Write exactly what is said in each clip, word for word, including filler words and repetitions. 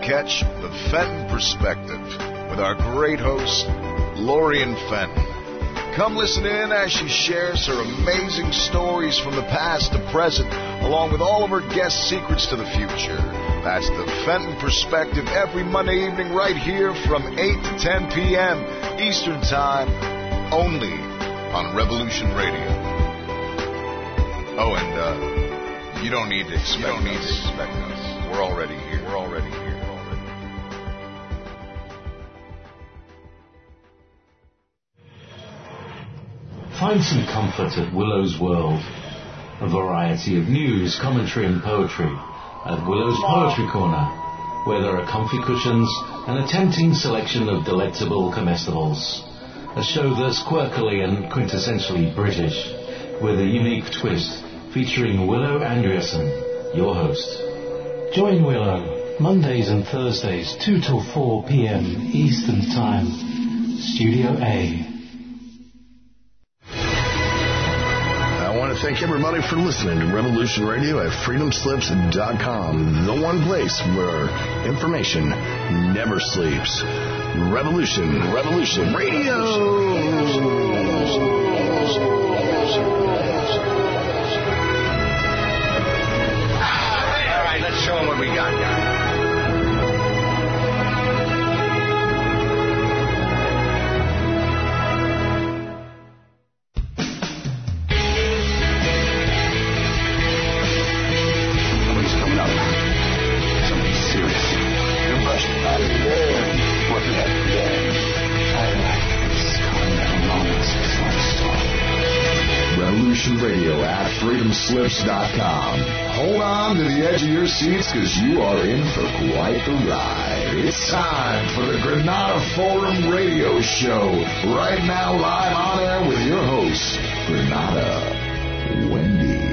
catch the Fenton Perspective with our great host, Lorian Fenton. Come listen in as she shares her amazing stories from the past to present, along with all of her guest secrets to the future. That's the Fenton Perspective every Monday evening right here from eight to ten p.m. Eastern Time, only on Revolution Radio. Oh, and uh, you don't need to expect, you don't need to expect us. We're already here. We're already here. Find some comfort at Willow's World. A variety of news, commentary and poetry at Willow's Poetry Corner, where there are comfy cushions and a tempting selection of delectable comestibles. A show that's quirkily and quintessentially British, with a unique twist featuring Willow Andreasen, your host. Join Willow Mondays and Thursdays, two till four p.m. Eastern Time. Studio A. Thank everybody for listening to Revolution Radio at freedom slips dot com, the one place where information never sleeps. Revolution, Revolution Radio. All right, let's show them what we got now. Radio at freedom slips dot com. Hold on to the edge of your seats because you are in for quite the ride. It's time for the Granada Forum Radio Show. Right now, live on air with your host, Granada Wendy.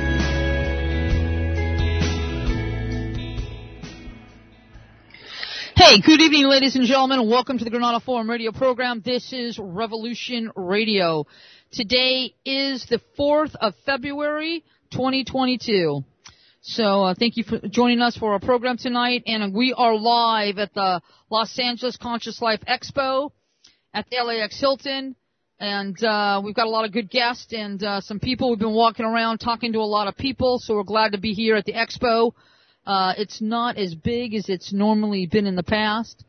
Hey, good evening, ladies and gentlemen. Welcome to the Granada Forum Radio program. This is Revolution Radio. Today is the fourth of February, twenty twenty-two. So uh, thank you for joining us for our program tonight. And we are live at the Los Angeles Conscious Life Expo at the L A X Hilton. And uh, we've got a lot of good guests and uh, some people. We've been walking around talking to a lot of people, so we're glad to be here at the Expo. Uh, it's not as big as it's normally been in the past.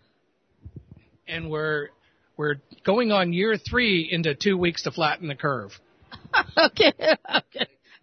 And we're... We're going on year three into two weeks to flatten the curve. okay, okay.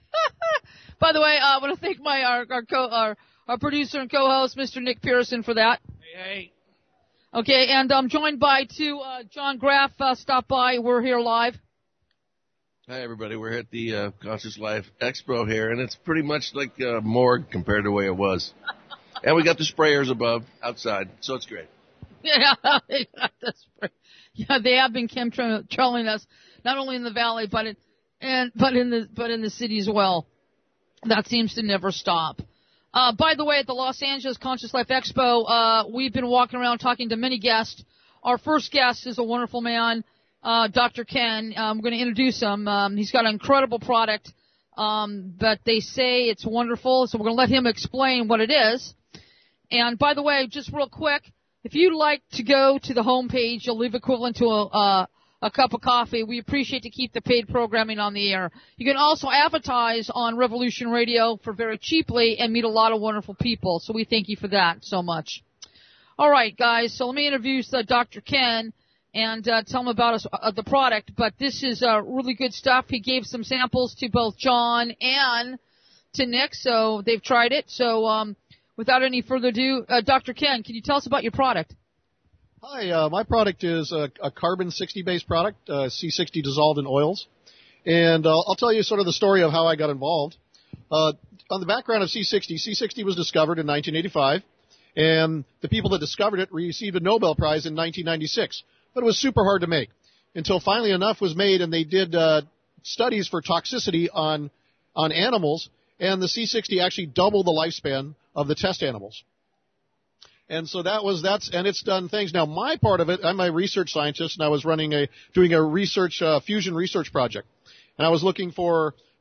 By the way, uh, I want to thank my our our, co, our our producer and co-host, Mister Nick Pearson, for that. Hey, hey. Okay, and I'm joined by two. Uh, John Graff uh, stopped by. We're here live. Hi, everybody. We're at the uh, Conscious Life Expo here, and it's pretty much like a morgue compared to the way it was. And we got the sprayers above, outside, so it's great. Yeah, they got the spray. Yeah, they have been chemtrailing us, not only in the valley, but in, and but in the but in the city as well. That seems to never stop. Uh, by the way, at the Los Angeles Conscious Life Expo, uh, we've been walking around talking to many guests. Our first guest is a wonderful man, uh, Doctor Ken. I'm going to introduce him. Um, he's got an incredible product, um, but they say it's wonderful, so we're going to let him explain what it is. And by the way, just real quick, if you'd like to go to the homepage, you'll leave equivalent to a, uh, a cup of coffee. We appreciate to keep the paid programming on the air. You can also advertise on Revolution Radio for very cheaply and meet a lot of wonderful people. So we thank you for that so much. All right, guys. So let me introduce uh, Doctor Ken and uh, tell him about us, uh, the product. But this is uh, really good stuff. He gave some samples to both John and to Nick, so they've tried it. So um, without any further ado, uh, Doctor Ken, can you tell us about your product? Hi, uh, my product is a, a carbon sixty based product, uh, C sixty dissolved in oils. And uh, I'll tell you sort of the story of how I got involved. Uh, on the background of C sixty, C sixty was discovered in nineteen eighty-five, and the people that discovered it received a Nobel Prize in nineteen ninety-six. But it was super hard to make until finally enough was made, and they did uh, studies for toxicity on on animals, and the C sixty actually doubled the lifespan of the test animals. And so that was, that's, and it's done things. Now my part of it, I'm a research scientist and I was running a, doing a research, uh, fusion research project. And I was looking for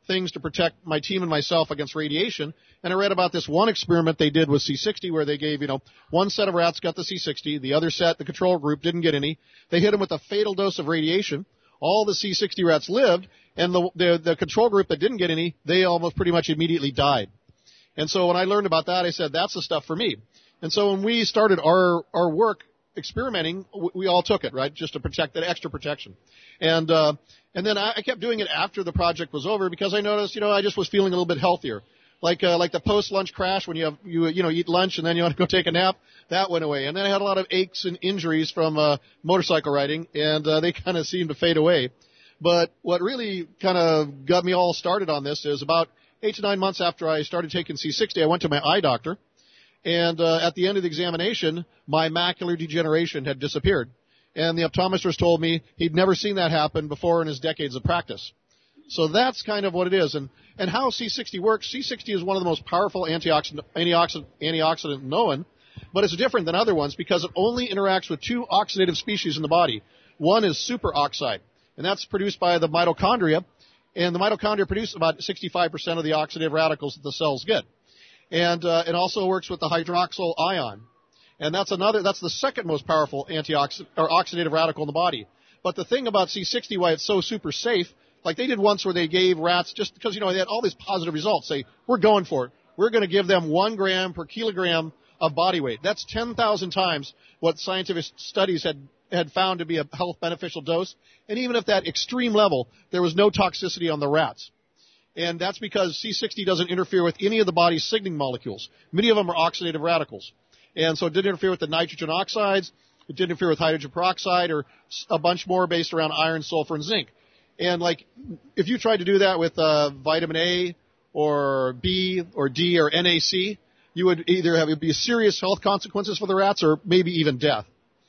things to protect my team and myself against radiation. And I read about this one experiment they did with C sixty where they gave, you know, one set of rats got the C sixty, the other set, the control group, didn't get any. They hit them with a fatal dose of radiation. All the C sixty rats lived, and the, the, the control group that didn't get any, they almost pretty much immediately died. And so when I learned about that, I said, that's the stuff for me. And so when we started our, our work experimenting, we all took it, right, just to protect that extra protection. And uh, and then I kept doing it after the project was over because I noticed, you know, I just was feeling a little bit healthier. Like uh, like the post-lunch crash when you have you you know eat lunch and then you want to go take a nap, that went away. And then I had a lot of aches and injuries from uh, motorcycle riding, and uh, they kind of seemed to fade away. But what really kind of got me all started on this is about eight to nine months after I started taking C sixty, I went to my eye doctor. And uh, at the end of the examination, my macular degeneration had disappeared. And the optometrist told me he'd never seen that happen before in his decades of practice. So that's kind of what it is. And, and how C sixty works, C sixty is one of the most powerful antioxidant, antioxidant, antioxidant known, but it's different than other ones because it only interacts with two oxidative species in the body. One is superoxide, and that's produced by the mitochondria. And the mitochondria produce about sixty-five percent of the oxidative radicals that the cells get. And uh, it also works with the hydroxyl ion, and that's another. That's the second most powerful antioxidant or oxidative radical in the body. But the thing about C sixty, why it's so super safe, like they did once where they gave rats just because you know they had all these positive results. Say we're going for it. We're going to give them one gram per kilogram of body weight. That's ten thousand times what scientific studies had had found to be a health beneficial dose. And even at that extreme level, there was no toxicity on the rats. And that's because C sixty doesn't interfere with any of the body's signaling molecules. Many of them are oxidative radicals. And so it didn't interfere with the nitrogen oxides. It didn't interfere with hydrogen peroxide or a bunch more based around iron, sulfur, and zinc. And like, if you tried to do that with uh, vitamin A or B or D or N A C, you would either have it be serious health consequences for the rats or maybe even death.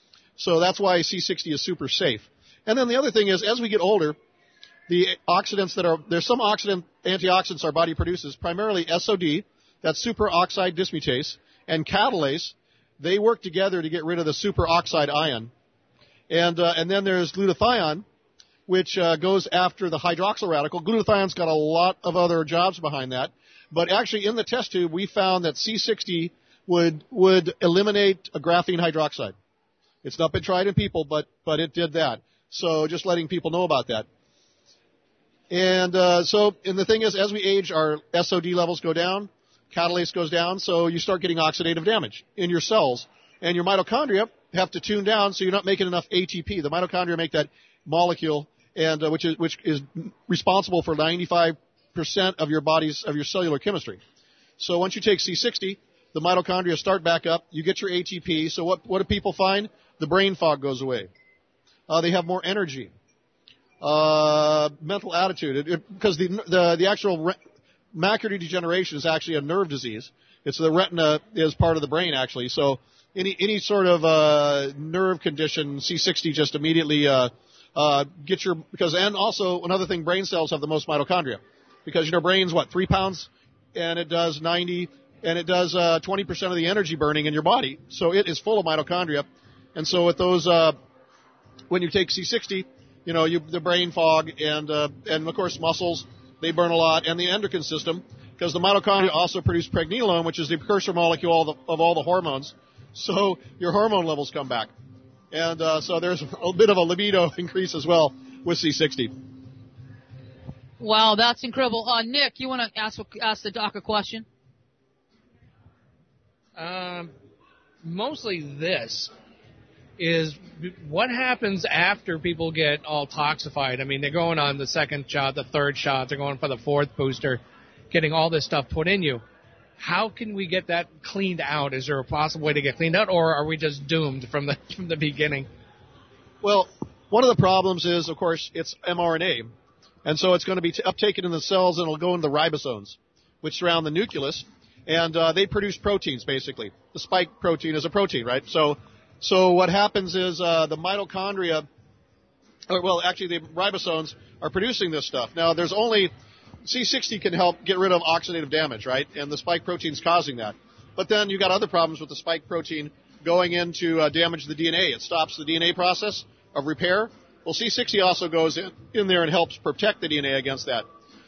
So that's why C sixty is super safe. And then the other thing is, as we get older, the oxidants that are, there's some oxidant antioxidants our body produces, primarily S O D, that's superoxide dismutase, and catalase. They work together to get rid of the superoxide ion. And, uh, and then there's glutathione, which uh, goes after the hydroxyl radical. Glutathione's got a lot of other jobs behind that. But actually in the test tube, we found that C sixty would, would eliminate a graphene hydroxide. It's not been tried in people, but, but it did that. So just letting people know about that. And uh, so, and the thing is, as we age, our S O D levels go down, catalase goes down, so you start getting oxidative damage in your cells. And your mitochondria have to tune down so you're not making enough A T P. The mitochondria make that molecule, and uh, which is which is responsible for ninety-five percent of your body's of your cellular chemistry. So once you take C sixty, the mitochondria start back up. You get your A T P. So what what do people find? The brain fog goes away. Uh, they have more energy. Uh, mental attitude, it, it, because the, the, the actual re- macular degeneration is actually a nerve disease. It's the retina is part of the brain actually. So any, any sort of, uh, nerve condition, C sixty just immediately, uh, uh, get your, because, and also another thing, brain cells have the most mitochondria because, you know, brain's what, three pounds and it does ninety and it does, uh, twenty percent of the energy burning in your body. So it is full of mitochondria. And so with those, uh, when you take C sixty, you know, you, the brain fog and, uh, and of course muscles, they burn a lot, and the endocrine system, because the mitochondria also produce pregnenolone, which is the precursor molecule of, the, of all the hormones. So your hormone levels come back. And, uh, so there's a bit of a libido increase as well with C sixty. Wow, that's incredible. Uh, Nick, you want to ask, ask the doc a question? Um, mostly this. Is what happens after people get all toxified? I mean, they're going on the second shot, the third shot, they're going for the fourth booster, getting all this stuff put in you. How can we get that cleaned out? Is there a possible way to get cleaned out, or are we just doomed from the from the beginning? Well, one of the problems is, of course, it's mRNA, and so it's going to be t- uptaken in the cells, and it'll go into the ribosomes, which surround the nucleus, and uh, they produce proteins, basically. The spike protein is a protein, right? So So what happens is uh, the mitochondria, or well, actually the ribosomes are producing this stuff. Now, there's only C sixty can help get rid of oxidative damage, right? And the spike protein's causing that. But then you got other problems with the spike protein going in to uh, damage the D N A. It stops the D N A process of repair. Well, C sixty also goes in, in there and helps protect the D N A against that.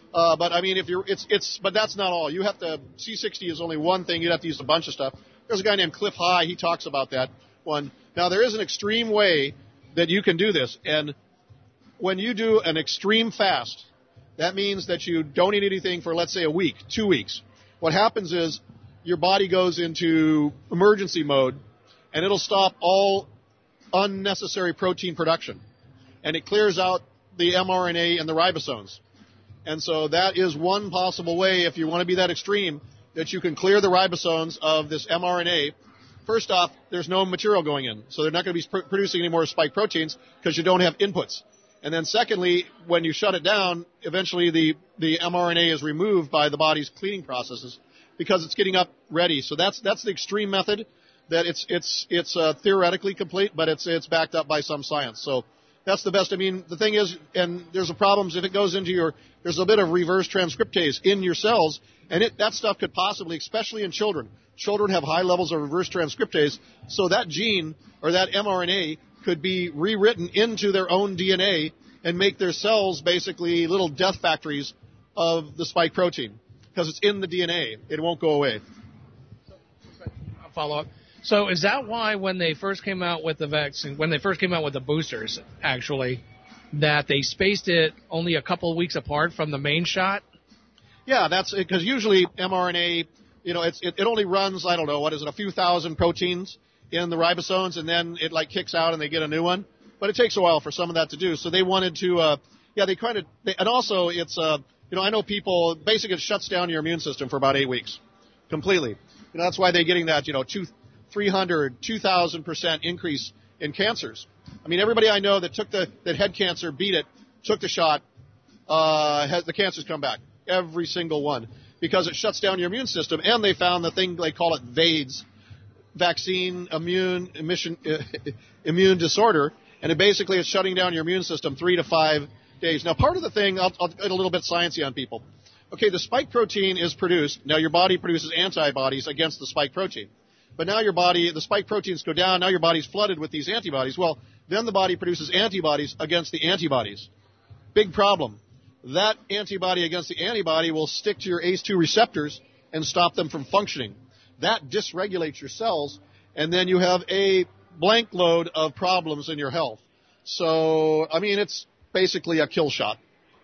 Uh, but I mean, if you're, it's, it's, but that's not all. You have to, C sixty is only one thing. You'd have to use a bunch of stuff. There's a guy named Cliff High. He talks about that one. Now, there is an extreme way that you can do this. And when you do an extreme fast, that means that you don't eat anything for, let's say, a week, two weeks. What happens is your body goes into emergency mode, and it'll stop all unnecessary protein production. And it clears out the mRNA and the ribosomes. And so that is one possible way, if you want to be that extreme, that you can clear the ribosomes of this mRNA. First off, there's no material going in, so they're not going to be pr- producing any more spike proteins because you don't have inputs. And then secondly, when you shut it down, eventually the, the mRNA is removed by the body's cleaning processes because it's getting up ready. So that's that's the extreme method. That it's it's it's uh, theoretically complete, but it's it's backed up by some science. So that's the best. I mean, the thing is, and there's a problems if it goes into your, there's a bit of reverse transcriptase in your cells, and it that stuff could possibly, especially in children. Children have high levels of reverse transcriptase, so that gene or that mRNA could be rewritten into their own D N A and make their cells basically little death factories of the spike protein because it's in the D N A. It won't go away. I'll follow up. So is that why when they first came out with the vaccine, when they first came out with the boosters, actually, that they spaced it only a couple of weeks apart from the main shot? Yeah, that's because usually mRNA, you know, it's, it, it only runs, I don't know, what is it, a few thousand proteins in the ribosomes, and then it like kicks out and they get a new one. But it takes a while for some of that to do. So they wanted to, uh, yeah, they kind of, they, and also it's, uh, you know, I know people, basically it shuts down your immune system for about eight weeks, completely. You know, that's why they're getting that, you know, two, three hundred, two thousand percent increase in cancers. I mean, everybody I know that took the, that had cancer, beat it, took the shot, uh, has, the cancers come back. Every single one. Because it shuts down your immune system, and they found the thing, they call it VAIDS, vaccine immune emission, uh, immune disorder, and it basically is shutting down your immune system three to five days. Now, part of the thing, I'll, I'll get a little bit sciencey on people. Okay, the spike protein is produced. Now, your body produces antibodies against the spike protein. But now your body, the spike proteins go down, now your body's flooded with these antibodies. Well, then the body produces antibodies against the antibodies. Big problem. That antibody against the antibody will stick to your A C E two receptors and stop them from functioning. That dysregulates your cells, and then you have a blank load of problems in your health. So, I mean, it's basically a kill shot.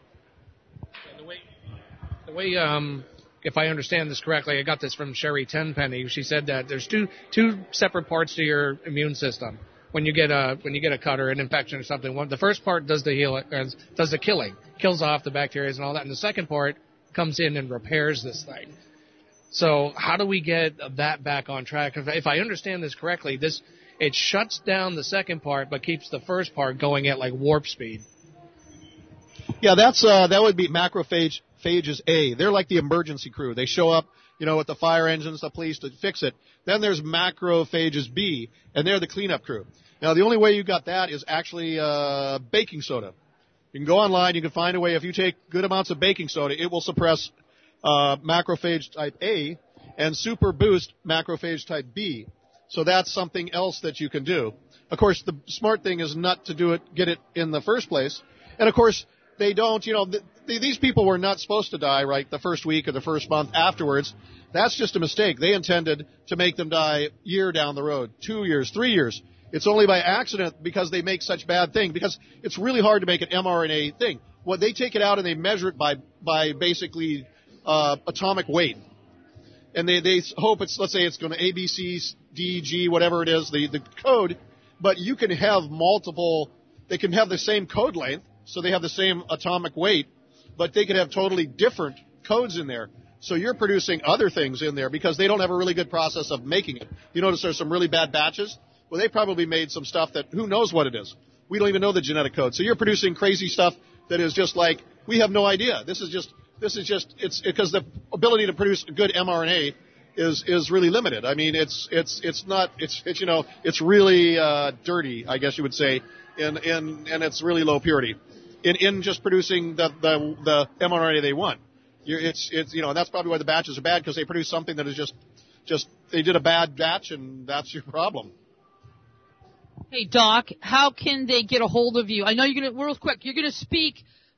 The way, the way um, if I understand this correctly, I got this from Sherry Tenpenny. She said that there's two two separate parts to your immune system. When you get a when you get a cut or an infection or something, one, the first part does the healing, does the killing, kills off the bacteria and all that, and the second part comes in and repairs this thing. So how do we get that back on track? If I understand this correctly, this it shuts down the second part but keeps the first part going at like warp speed. Yeah, that's uh, that would be macrophage phages A. They're like the emergency crew. They show up, you know, with the fire engines, the police to fix it. Then there's macrophages B, and they're the cleanup crew. Now, the only way you got that is actually uh, baking soda. You can go online. You can find a way. If you take good amounts of baking soda, it will suppress uh, macrophage type A and super boost macrophage type B. So that's something else that you can do. Of course, the smart thing is not to do it, get it in the first place. And, of course, they don't, you know, th- th- these people were not supposed to die, right, the first week or the first month afterwards. That's just a mistake. They intended to make them die year down the road, two years, three years. It's only by accident because they make such bad things, because it's really hard to make an mRNA thing. Well, they take it out and they measure it by, by basically uh, atomic weight. And they, they hope it's, let's say it's going to A, B, C, D, G, whatever it is, the, the code. But you can have multiple, they can have the same code length, so they have the same atomic weight, but they could have totally different codes in there. So you're producing other things in there because they don't have a really good process of making it. You notice there's some really bad batches? Well, they probably made some stuff that who knows what it is. We don't even know the genetic code. So you're producing crazy stuff that is just like, we have no idea. This is just, this is just, it's because the ability to produce good mRNA is, is really limited. I mean, it's, it's, it's not, it's, it's, you know, it's really, uh, dirty, I guess you would say, in, in, and it's really low purity in, in just producing the, the, the mRNA they want. You're, it's, it's, you know, and that's probably why the batches are bad, because they produce something that is just, just, they did a bad batch, and that's your problem. Hey, Doc, how can they get a hold of you? I know you're going to, real quick, you're going to speak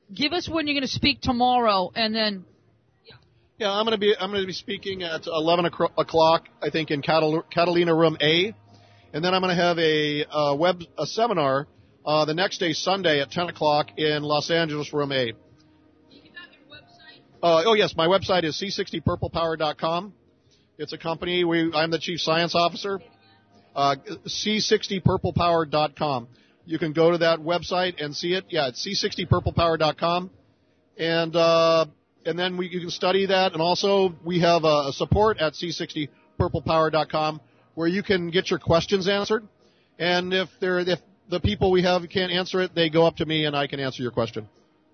give us when you're going to speak tomorrow, and then. Yeah, I'm going to be I'm going to be speaking at eleven o'clock, I think, in Catal- Catalina Room A, and then I'm going to have a uh, web a seminar uh, the next day, Sunday, at ten o'clock in Los Angeles Room A. Uh, oh yes, my website is c sixty purple power dot com. It's a company. We I'm the chief science officer. Uh, c sixty purple power dot com. You can go to that website and see it. Yeah, it's c sixty purple power dot com, and. Uh, And then we, you can study that. And also we have a, a support at c sixty purple power dot com where you can get your questions answered. And if they're, if the people we have can't answer it, they go up to me and I can answer your question.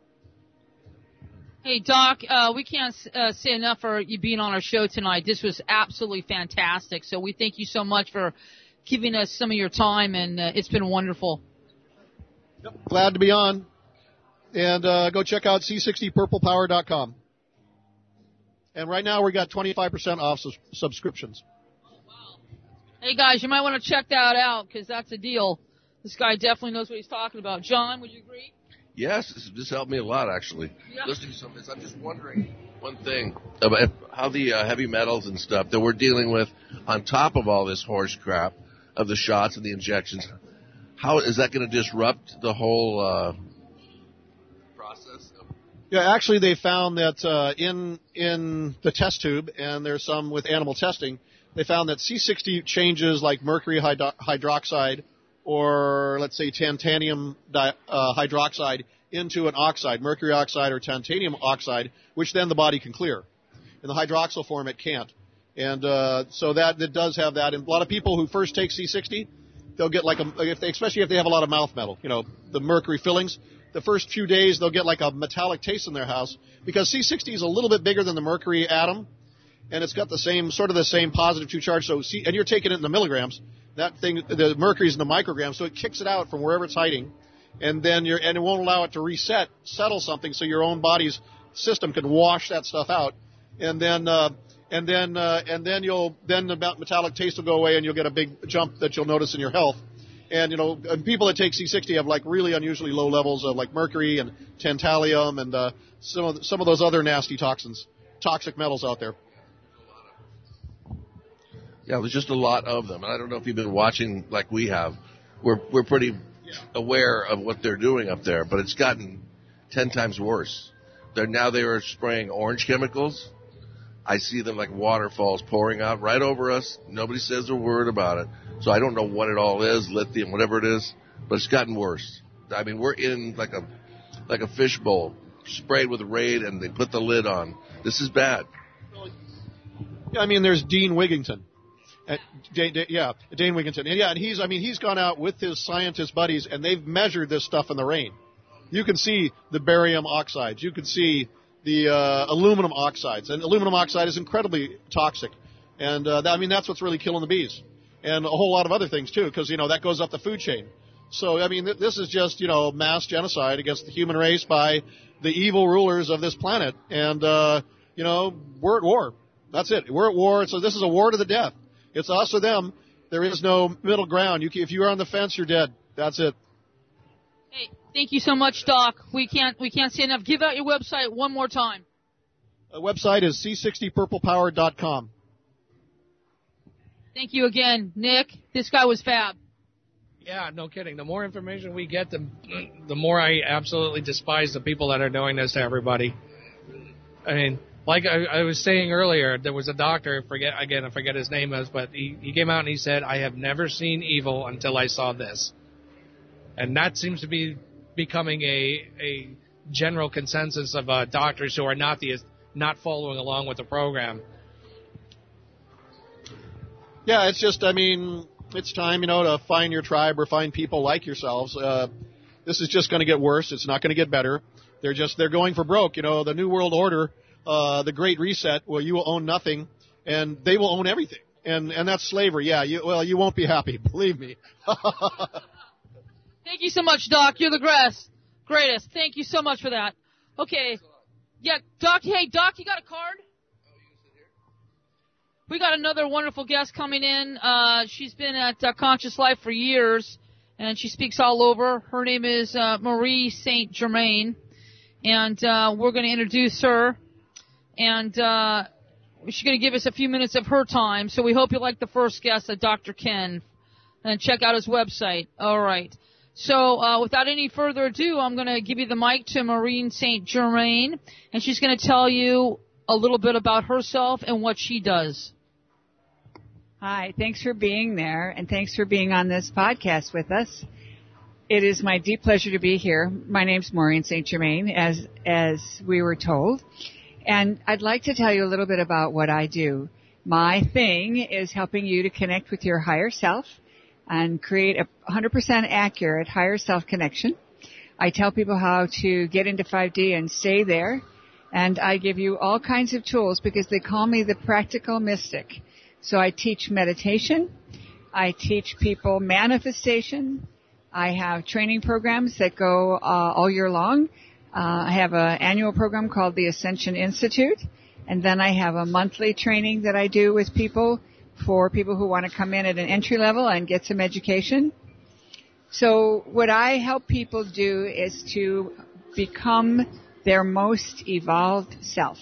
Hey, Doc, uh, we can't uh, say enough for you being on our show tonight. This was absolutely fantastic. So we thank you so much for giving us some of your time, and uh, it's been wonderful. Yep. Glad to be on. And uh, go check out c sixty purple power dot com. And right now we got twenty-five percent off sus- subscriptions. Hey, guys, you might want to check that out because that's a deal. This guy definitely knows what he's talking about. John, would you agree? Yes, this, this helped me a lot, actually. Yeah. Listening to some of this, I'm just wondering one thing about how the uh, heavy metals and stuff that we're dealing with on top of all this horse crap of the shots and the injections, how is that going to disrupt the whole uh, process? Of- Yeah, actually they found that uh, in in the test tube, and there's some with animal testing, they found that C sixty changes like mercury hydro- hydroxide or, let's say, titanium di- uh, hydroxide into an oxide, mercury oxide or titanium oxide, which then the body can clear. In the hydroxyl form, it can't. And uh, so that, that does have that. And a lot of people who first take C sixty, they'll get like a, if they, especially if they have a lot of mouth metal, you know, the mercury fillings, the first few days they'll get like a metallic taste in their house because C sixty is a little bit bigger than the mercury atom, and it's got the same, sort of the same positive two charge. So C, and you're taking it in the milligrams. That thing, the mercury's in the micrograms, so it kicks it out from wherever it's hiding, and then you're, and it won't allow it to reset, settle something, so your own body's system can wash that stuff out, and then, uh, and then, uh, and then you'll, then the metallic taste will go away, and you'll get a big jump that you'll notice in your health. And you know, and people that take C sixty have like really unusually low levels of like mercury and tantalum and uh, some of the, some of those other nasty toxins, toxic metals out there. Yeah, there's just a lot of them, and I don't know if you've been watching like we have. We're we're pretty aware of what they're doing up there, but it's gotten ten times worse. They're now they are spraying orange chemicals. I see them like waterfalls pouring out right over us. Nobody says a word about it, so I don't know what it all is, lithium, whatever it is, but it's gotten worse. I mean, we're in like a like a fishbowl, sprayed with Raid, and they put the lid on. This is bad. Yeah, I mean, there's Dean Wigington. Uh, D- D- yeah, Dane Wigington. And yeah, and he's, I mean, he's gone out with his scientist buddies and they've measured this stuff in the rain. You can see the barium oxides. You can see the uh, aluminum oxides. And aluminum oxide is incredibly toxic. And, uh, that, I mean, that's what's really killing the bees. And a whole lot of other things, too, because, you know, that goes up the food chain. So, I mean, th- this is just, you know, mass genocide against the human race by the evil rulers of this planet. And, uh, you know, we're at war. That's it. We're at war. So this is a war to the death. It's us or them. There is no middle ground. You can, if you're on the fence, you're dead. That's it. Hey, thank you so much, Doc. We can't we can't say enough. Give out your website one more time. The website is c sixty purple power dot com. Thank you again, Nick. This guy was fab. Yeah, no kidding. The more information we get, the the more I absolutely despise the people that are doing this to everybody. I mean, like I, I was saying earlier, there was a doctor, forget again, I forget his name is, but he, he came out and he said, I have never seen evil until I saw this. And that seems to be becoming a a general consensus of uh, doctors who are not the not following along with the program. Yeah, it's just, I mean, it's time, you know, to find your tribe or find people like yourselves. Uh, this is just going to get worse. It's not going to get better. They're just, they're going for broke. You know, the New World Order, uh, the Great Reset, where you will own nothing and they will own everything. And, and that's slavery. Yeah, you, well, you won't be happy. Believe me. Thank you so much, Doc. You're the greatest. Greatest. Thank you so much for that. Okay. Yeah, Doc, hey, Doc, you got a card? We got another wonderful guest coming in. Uh, she's been at uh, Conscious Life for years, and she speaks all over. Her name is uh, Marie Saint Germain, and uh, we're going to introduce her, and uh, she's going to give us a few minutes of her time. So we hope you like the first guest, uh, Doctor Ken, and check out his website. All right. So uh, without any further ado, I'm going to give you the mic to Maureen Saint Germain, and she's going to tell you a little bit about herself and what she does. Hi, thanks for being there, and thanks for being on this podcast with us. It is my deep pleasure to be here. My name's Maureen Saint Germain, as as we were told, and I'd like to tell you a little bit about what I do. My thing is helping you to connect with your higher self and create a one hundred percent accurate higher self connection. I tell people how to get into five D and stay there, and I give you all kinds of tools because they call me the practical mystic. So I teach meditation. I teach people manifestation. I have training programs that go uh, all year long. Uh, I have an annual program called the Ascension Institute. And then I have a monthly training that I do with people for people who want to come in at an entry level and get some education. So what I help people do is to become their most evolved self.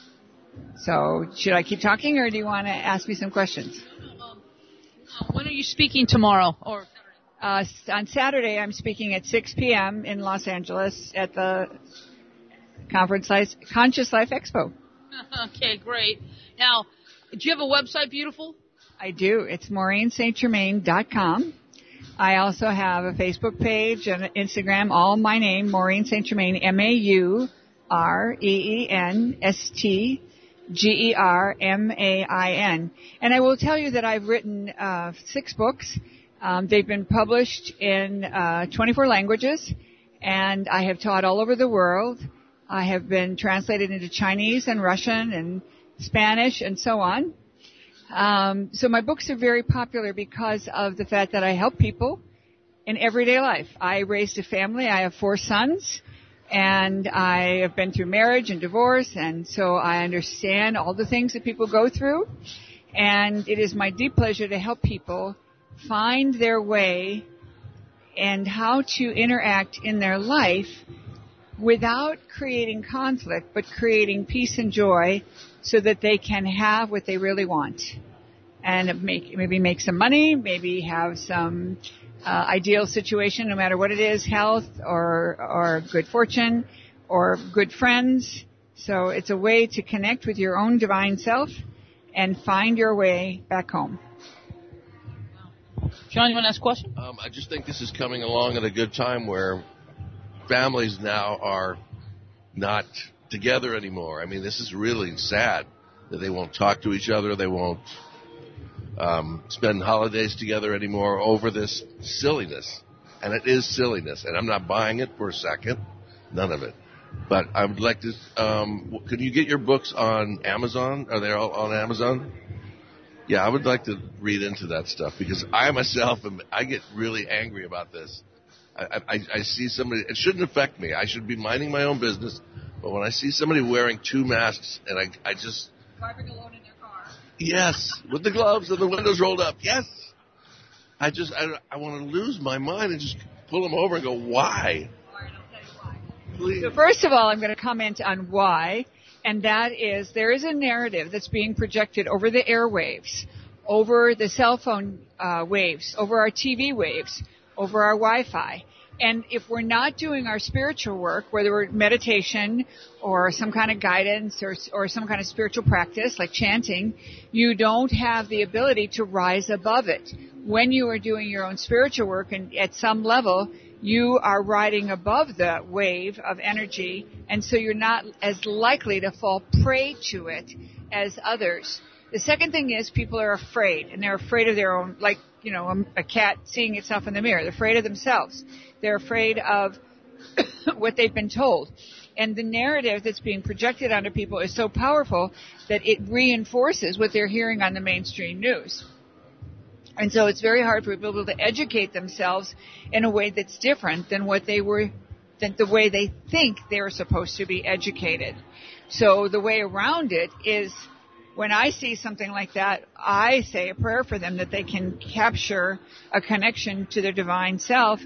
So should I keep talking, or do you want to ask me some questions? Um, when are you speaking tomorrow? Or uh, on Saturday, I'm speaking at six p.m. in Los Angeles at the Conference Life, Conscious Life Expo. Okay, great. Now, do you have a website, beautiful? I do. It's maureen saint germain dot com. I also have a Facebook page and an Instagram, all my name, Maureen Saint Germain, M A U R E E N S T G E R M A I N. And I will tell you that I've written uh, six books. Um, they've been published in uh, twenty-four languages, and I have taught all over the world. I have been translated into Chinese and Russian and Spanish and so on. Um, so my books are very popular because of the fact that I help people in everyday life. I raised a family. I have four sons. And I have been through marriage and divorce, and so I understand all the things that people go through. And it is my deep pleasure to help people find their way and how to interact in their life without creating conflict, but creating peace and joy so that they can have what they really want. And make, maybe make some money, maybe have some Uh, ideal situation, no matter what it is, health or or good fortune or good friends. So it's a way to connect with your own divine self and find your way back home. John, you want to ask a question? Um, I just think this is coming along at a good time where families now are not together anymore. I mean, this is really sad that they won't talk to each other. They won't Um, spend holidays together anymore over this silliness. And it is silliness. And I'm not buying it for a second. None of it. But I would like to, um, can you get your books on Amazon? Are they all on Amazon? Yeah, I would like to read into that stuff because I myself, am, I get really angry about this. I, I, I see somebody, it shouldn't affect me. I should be minding my own business. But when I see somebody wearing two masks and I, I just... Driving alone in their car. Yes, with the gloves and the windows rolled up. Yes. I just, I, I want to lose my mind and just pull them over and go, why? All right, I'll tell you why. Please. So first of all, I'm going to comment on why, and that is there is a narrative that's being projected over the airwaves, over the cell phone uh, waves, over our T V waves, over our Wi-Fi. And if we're not doing our spiritual work, whether we're meditation or some kind of guidance or, or some kind of spiritual practice like chanting, you don't have the ability to rise above it. When you are doing your own spiritual work and at some level, you are riding above the wave of energy, and so you're not as likely to fall prey to it as others. The second thing is people are afraid, and they're afraid of their own, like, you know, a, a cat seeing itself in the mirror. They're afraid of themselves. They're afraid of what they've been told. And the narrative that's being projected onto people is so powerful that it reinforces what they're hearing on the mainstream news. And so it's very hard for people to educate themselves in a way that's different than what they were, than the way they think they were supposed to be educated. So the way around it is when I see something like that, I say a prayer for them that they can capture a connection to their divine self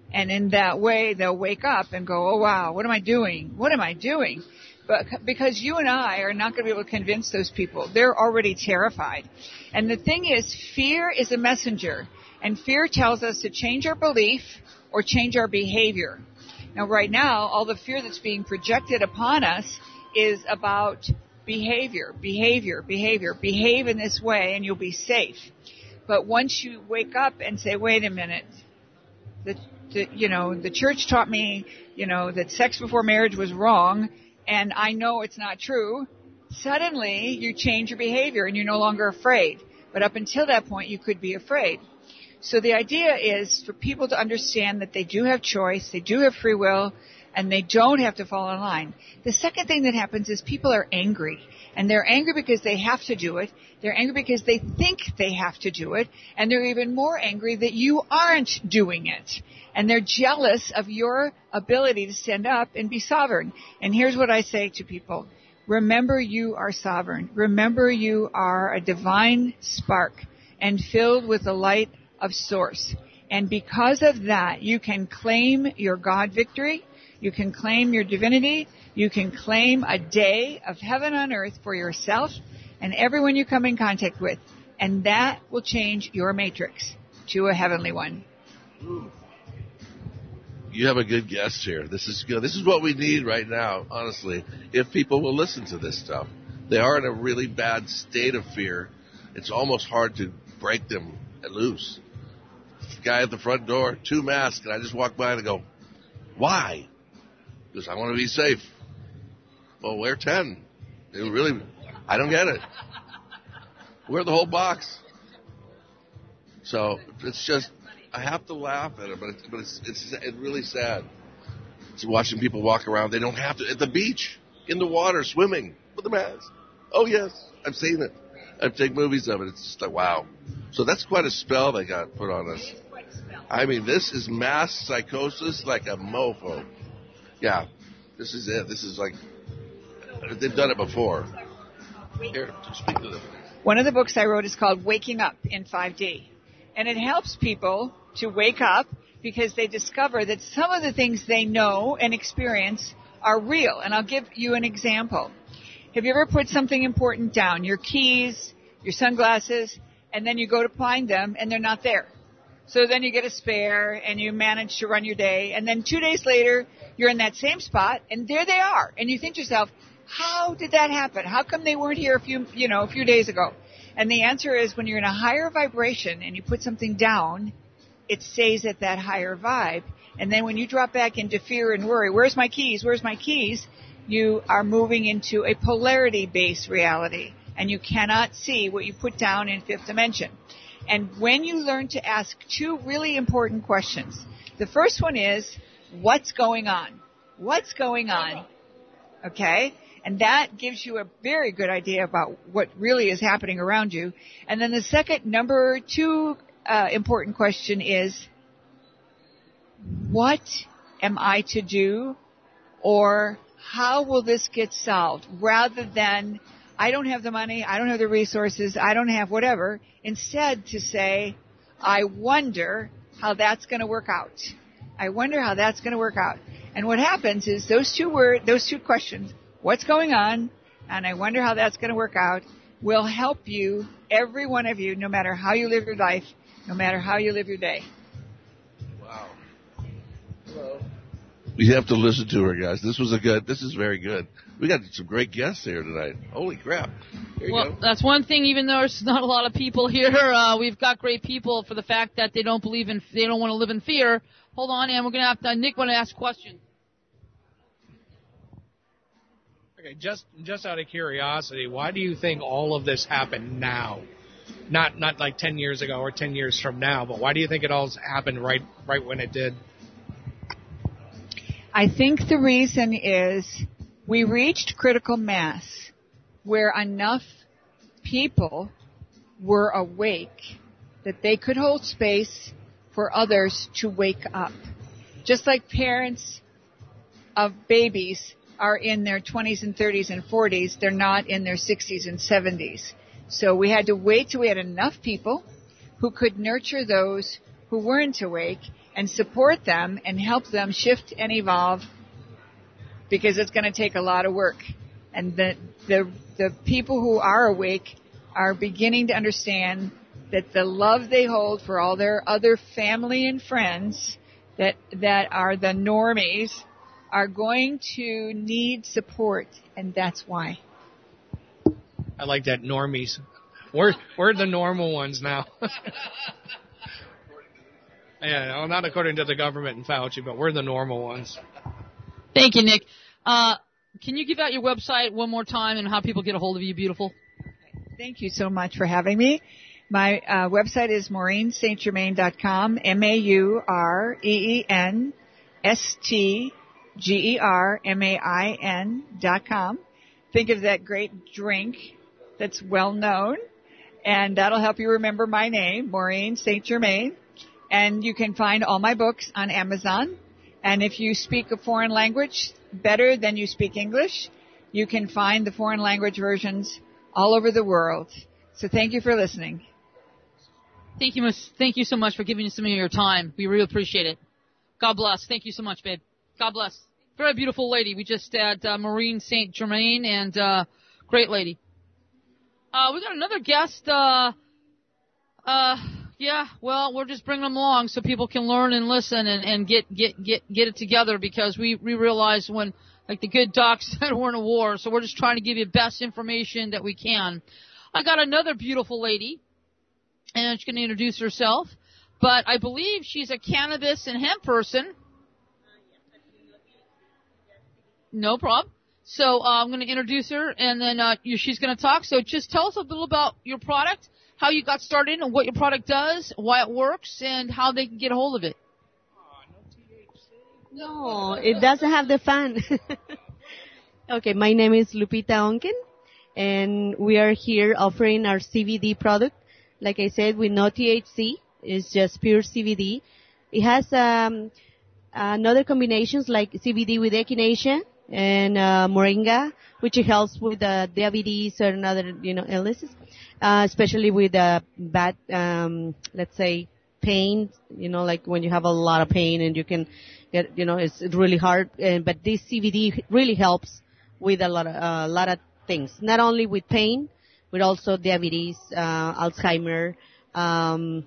And in that way, they'll wake up and go, oh, wow, what am I doing? What am I doing? But because you and I are not going to be able to convince those people. They're already terrified. And the thing is, fear is a messenger. And fear tells us to change our belief or change our behavior. Now, right now, all the fear that's being projected upon us is about behavior, behavior, behavior. Behave in this way and you'll be safe. But once you wake up and say, wait a minute, the, the, you know, the church taught me, you know, that sex before marriage was wrong, and I know it's not true, suddenly you change your behavior and you're no longer afraid. But up until that point, you could be afraid. So the idea is for people to understand that they do have choice, they do have free will, and they don't have to fall in line. The second thing that happens is people are angry. And they're angry because they have to do it. They're angry because they think they have to do it. And they're even more angry that you aren't doing it. And they're jealous of your ability to stand up and be sovereign. And here's what I say to people. Remember you are sovereign. Remember you are a divine spark and filled with the light of source. And because of that, you can claim your God victory. You can claim your divinity. You can claim a day of heaven on earth for yourself and everyone you come in contact with. And that will change your matrix to a heavenly one. You have a good guest here. This is good. This is what we need right now, honestly, if people will listen to this stuff. They are in a really bad state of fear. It's almost hard to break them loose. The guy at the front door, two masks, and I just walk by and I go, why? Because I want to be safe. Well, wear ten. It really, I don't get it. Wear the whole box. So it's just, I have to laugh at it, but it's, but it's, it's, it's really sad. It's watching people walk around. They don't have to, at the beach, in the water, swimming with the mask. Oh, yes, I've seen it. I've taken movies of it. It's just like, wow. So that's quite a spell they got put on us. I mean, this is mass psychosis like a mofo. Yeah, this is it. This is like, they've done it before. Here, speak to them. One of the books I wrote is called Waking Up in five D. And it helps people to wake up because they discover that some of the things they know and experience are real. And I'll give you an example. Have you ever put something important down, your keys, your sunglasses, and then you go to find them and they're not there? So then you get a spare and you manage to run your day. And then two days later, you're in that same spot and there they are. And you think to yourself, how did that happen? How come they weren't here a few, you know, a few days ago? And the answer is when you're in a higher vibration and you put something down, it stays at that higher vibe. And then when you drop back into fear and worry, where's my keys? Where's my keys? You are moving into a polarity-based reality. And you cannot see what you put down in fifth dimension. And when you learn to ask two really important questions, the first one is, what's going on? What's going on? Okay? And that gives you a very good idea about what really is happening around you. And then the second, number two uh, important question is, what am I to do? Or how will this get solved? Rather than, I don't have the money, I don't have the resources, I don't have whatever. Instead to say, I wonder how that's going to work out. I wonder how that's going to work out. And what happens is those two word, those two questions, what's going on, and I wonder how that's going to work out, will help you, every one of you, no matter how you live your life, no matter how you live your day. Wow. Hello. You have to listen to her, guys. This was a good, this is very good. We got some great guests here tonight. Holy crap. Here you well, go. That's one thing, even though there's not a lot of people here, uh, we've got great people for the fact that they don't believe in, they don't want to live in fear. Hold on, and we're going to have to, Nick want to ask a question. Okay, just just out of curiosity, why do you think all of this happened now? Not not like ten years ago or ten years from now, but why do you think it all happened right right when it did? I think the reason is we reached critical mass where enough people were awake that they could hold space for others to wake up. Just like parents of babies are in their twenties and thirties and forties, they're not in their sixties and seventies. So we had to wait till we had enough people who could nurture those who weren't awake and support them and help them shift and evolve, because it's going to take a lot of work. And the, the, the people who are awake are beginning to understand that the love they hold for all their other family and friends that, that are the normies are going to need support, and that's why. I like that, normies. We're we're the normal ones now. Yeah, well, not according to the government and Fauci, but we're the normal ones. Thank you, Nick. Uh, can you give out your website one more time and how people get a hold of you, beautiful? Thank you so much for having me. My uh, website is maureen saint germain dot com, M A U R E E N S T G E R M A I N dot com. Think of that great drink that's well known, and that'll help you remember my name, Maureen Saint Germain. And you can find all my books on Amazon. And if you speak a foreign language better than you speak English, you can find the foreign language versions all over the world. So thank you for listening. Thank you, thank you so much for giving us some of your time. We really appreciate it. God bless. Thank you so much, babe. God bless. Very beautiful lady. We just had uh, Maureen Saint Germain, and uh, great lady. Uh, we got another guest. Uh, uh, yeah, well, we're just bringing them along so people can learn and listen and, and get, get, get, get it together, because we, we realize when, like the good doc said, we're in a war, so we're just trying to give you the best information that we can. I got another beautiful lady, and she's going to introduce herself, but I believe she's a cannabis and hemp person. No problem. So uh, I'm going to introduce her, and then uh, you, she's going to talk. So just tell us a little about your product, how you got started, and what your product does, why it works, and how they can get a hold of it. No, it doesn't have the fun. Okay, my name is Lupita Onken, and we are here offering our C B D product. Like I said, with no T H C. It's just pure C B D. It has um, another combinations like C B D with echinacea and uh, moringa, which helps with uh, diabetes and other, you know, illnesses, uh, especially with uh, bad, um, let's say, pain. You know, like when you have a lot of pain and you can get, you know, it's really hard. Uh, but this C B D really helps with a lot of a uh, lot of things. Not only with pain, but also diabetes, uh, Alzheimer. Um,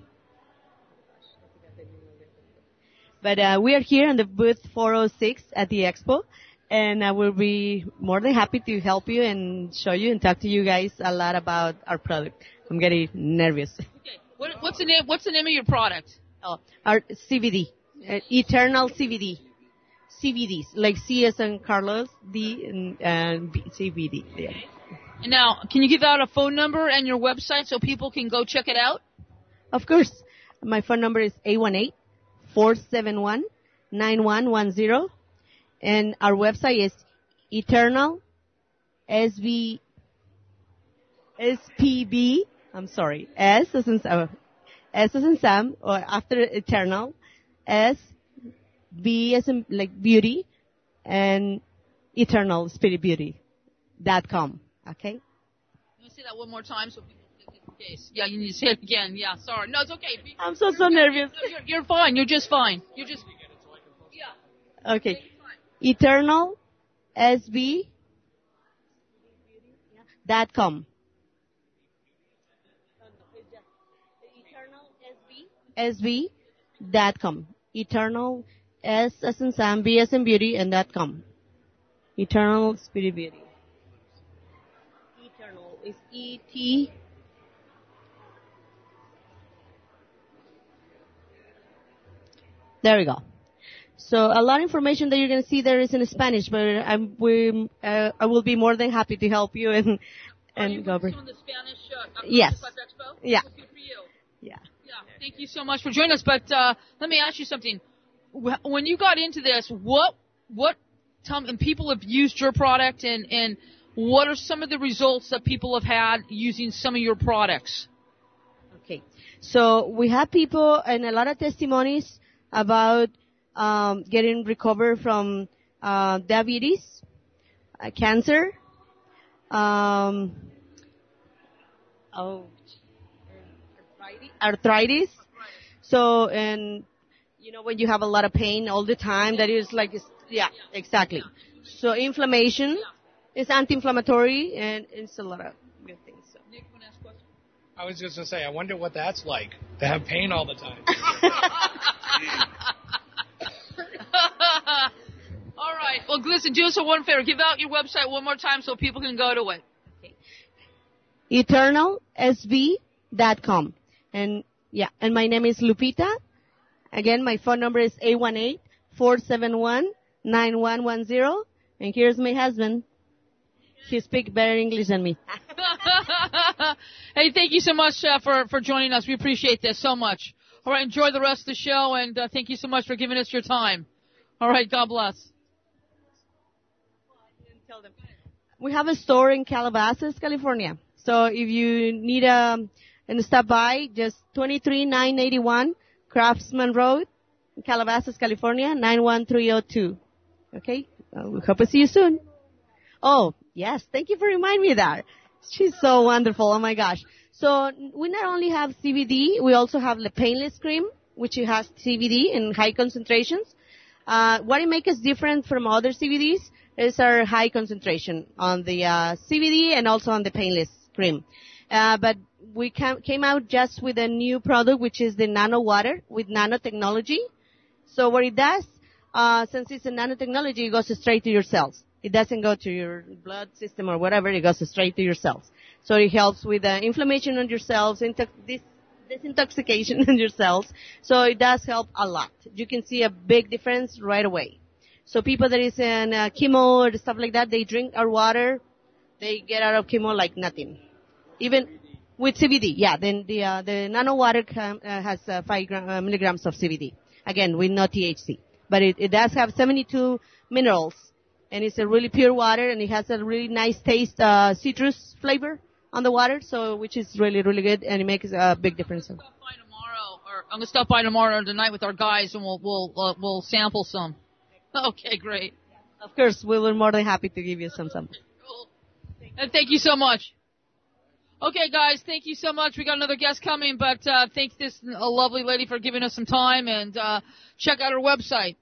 but uh, we are here on the booth four oh six at the expo. And I will be more than happy to help you and show you and talk to you guys a lot about our product. I'm getting nervous. Okay. What, what's the name? What's the name of your product? Oh, our C B D, uh, Eternal C B D, C B Ds like C as in Carlos, D and uh, B, C B D. Yeah. And now, can you give out a phone number and your website so people can go check it out? Of course. My phone number is eight one eight, four seven one, nine one one zero. And our website is Eternal S B S P B. I'm sorry, S as in uh, S as in Sam, or after Eternal, S B as in like beauty, and Eternal Spirit Beauty dot com. Okay. Let me say that one more time so people get the case. Yeah, you need to say it again. Yeah, sorry. No, it's okay. I'm so so nervous. You're, you're fine. You're just fine. You're just. Yeah. Okay. Eternal S B dot com. S B dot com. Eternal S as in Sam, B as in Beauty, and dot com. Eternal Spirit Beauty. Eternal is E T. There we go. So a lot of information that you're going to see there is in Spanish, but I'm, we, uh, I will be more than happy to help you and and Are you go over. the Spanish, uh, Yes. Expo? Yeah. Good for you. Yeah. Yeah. Thank you so much for joining us. But uh, let me ask you something. Wh- When you got into this, what what tell me, and people have used your product, and and what are some of the results that people have had using some of your products? Okay. So we have people and a lot of testimonies about um, getting recovered from uh, diabetes, uh, cancer, um, oh, arthritis. So, and You know, when you have a lot of pain all the time, that is like, yeah, exactly. So inflammation is anti-inflammatory, and it's a lot of good things. So. Nick, want to ask a question? I was just going to say, I wonder what that's like, to have pain all the time. All right. Well, listen, do us a one favor. Give out your website one more time so people can go to it. Okay. eternal s b dot com. And, yeah, and my name is Lupita. Again, my phone number is eight one eight, four seven one, nine one one zero. And here's my husband. He speaks better English than me. Hey, thank you so much uh, for, for joining us. We appreciate this so much. All right, enjoy the rest of the show, and uh, thank you so much for giving us your time. All right, God bless. We have a store in Calabasas, California. So if you need a, and stop by, just twenty-three nine eighty-one Craftsman Road, Calabasas, California, nine one three zero two. Okay? Uh, we hope to see you soon. Oh, yes. Thank you for reminding me of that. She's so wonderful. Oh, my gosh. So we not only have C B D, we also have the painless cream, which has C B D in high concentrations. Uh, what it makes us different from other C B Ds is our high concentration on the uh, C B D and also on the painless cream. Uh, but we cam- came out just with a new product, which is the nano water with nanotechnology. So what it does, uh, since it's a nanotechnology, it goes straight to your cells. It doesn't go to your blood system or whatever. It goes straight to your cells. So it helps with uh, inflammation on your cells, intox- dis- disintoxication on your cells. So it does help a lot. You can see a big difference right away. So people that is in uh, chemo or stuff like that, they drink our water, they get out of chemo like nothing. Even with C B D, yeah. Then the uh, the nano water com- uh, has uh, five gram, uh, milligrams of C B D. Again, with no T H C, but it, it does have seventy-two minerals, and it's a really pure water, and it has a really nice taste, uh, citrus flavor on the water, so which is really really good, and it makes a big difference. I'm gonna stop by tomorrow, or I'm gonna stop by tomorrow or tonight with our guys, and we'll we'll uh, we'll sample some. Okay, great. Of course, we were more than happy to give you some sample. Cool. And thank you so much. Okay, guys, thank you so much. We got another guest coming, but uh, thank this uh, lovely lady for giving us some time, and uh, check out her website.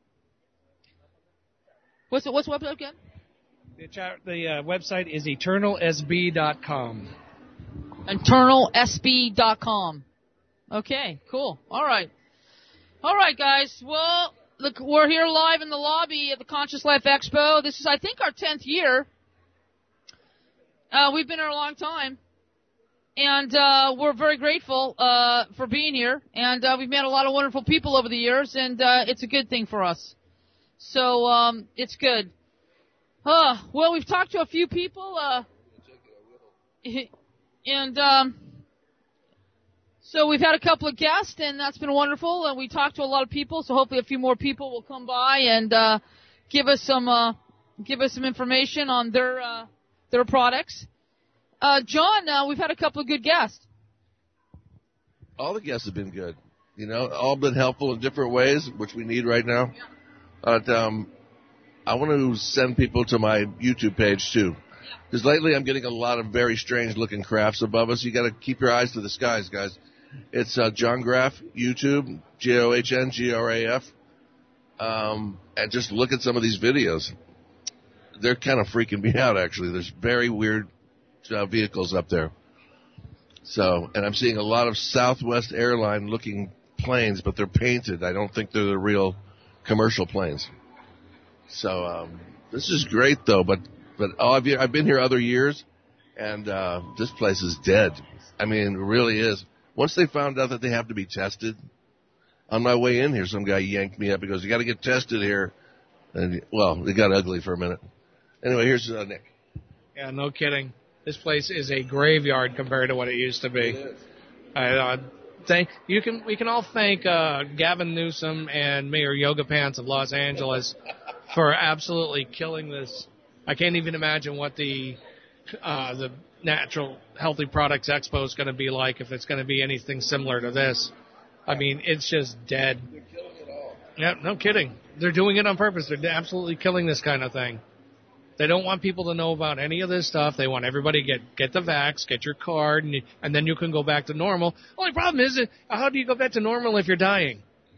What's the, what's the website again? The, the uh, website is eternal s b dot com. eternal s b dot com. Okay, cool. All right. All right, guys. Well, look, we're here live in the lobby at the Conscious Life Expo. This is, I think, our tenth year. Uh, we've been here a long time. And uh, we're very grateful uh, for being here. And uh, we've met a lot of wonderful people over the years, and uh, it's a good thing for us. So um, it's good. Uh, well, we've talked to a few people. Uh, and um, so we've had a couple of guests, and that's been wonderful. And we talked to a lot of people, so hopefully a few more people will come by and uh, give us some uh, give us some information on their uh, their products. Uh, John, uh, we've had a couple of good guests. All the guests have been good. You know, all been helpful in different ways, which we need right now. Yeah. But um, I want to send people to my YouTube page, too. Because lately I'm getting a lot of very strange-looking crafts above us. You got to keep your eyes to the skies, guys. It's uh, John Graff, YouTube, J O H N G R A F. Um, and just look at some of these videos. They're kind of freaking me out, actually. There's very weird Uh, vehicles up there. So, and I'm seeing a lot of Southwest airline looking planes, but they're painted. I don't think they're the real commercial planes. So, um, this is great though, but, but oh, I've, I've been here other years, and, uh, this place is dead. I mean, it really is. Once they found out that they have to be tested, on my way in here, some guy yanked me up. He goes, you gotta get tested here. And, well, it got ugly for a minute. Anyway, here's uh, Nick. Yeah, no kidding. This place is a graveyard compared to what it used to be. I uh, thank you can we can all thank uh, Gavin Newsom and Mayor Yoga Pants of Los Angeles for absolutely killing this. I can't even imagine what the uh, the Natural Healthy Products Expo is going to be like if it's going to be anything similar to this. I mean, it's just dead. They're killing it all. Yeah, no kidding. They're doing it on purpose. They're absolutely killing this kind of thing. They don't want people to know about any of this stuff. They want everybody to get, get the vax, get your card, and, you, and then you can go back to normal. Only problem is, how do you go back to normal if you're dying?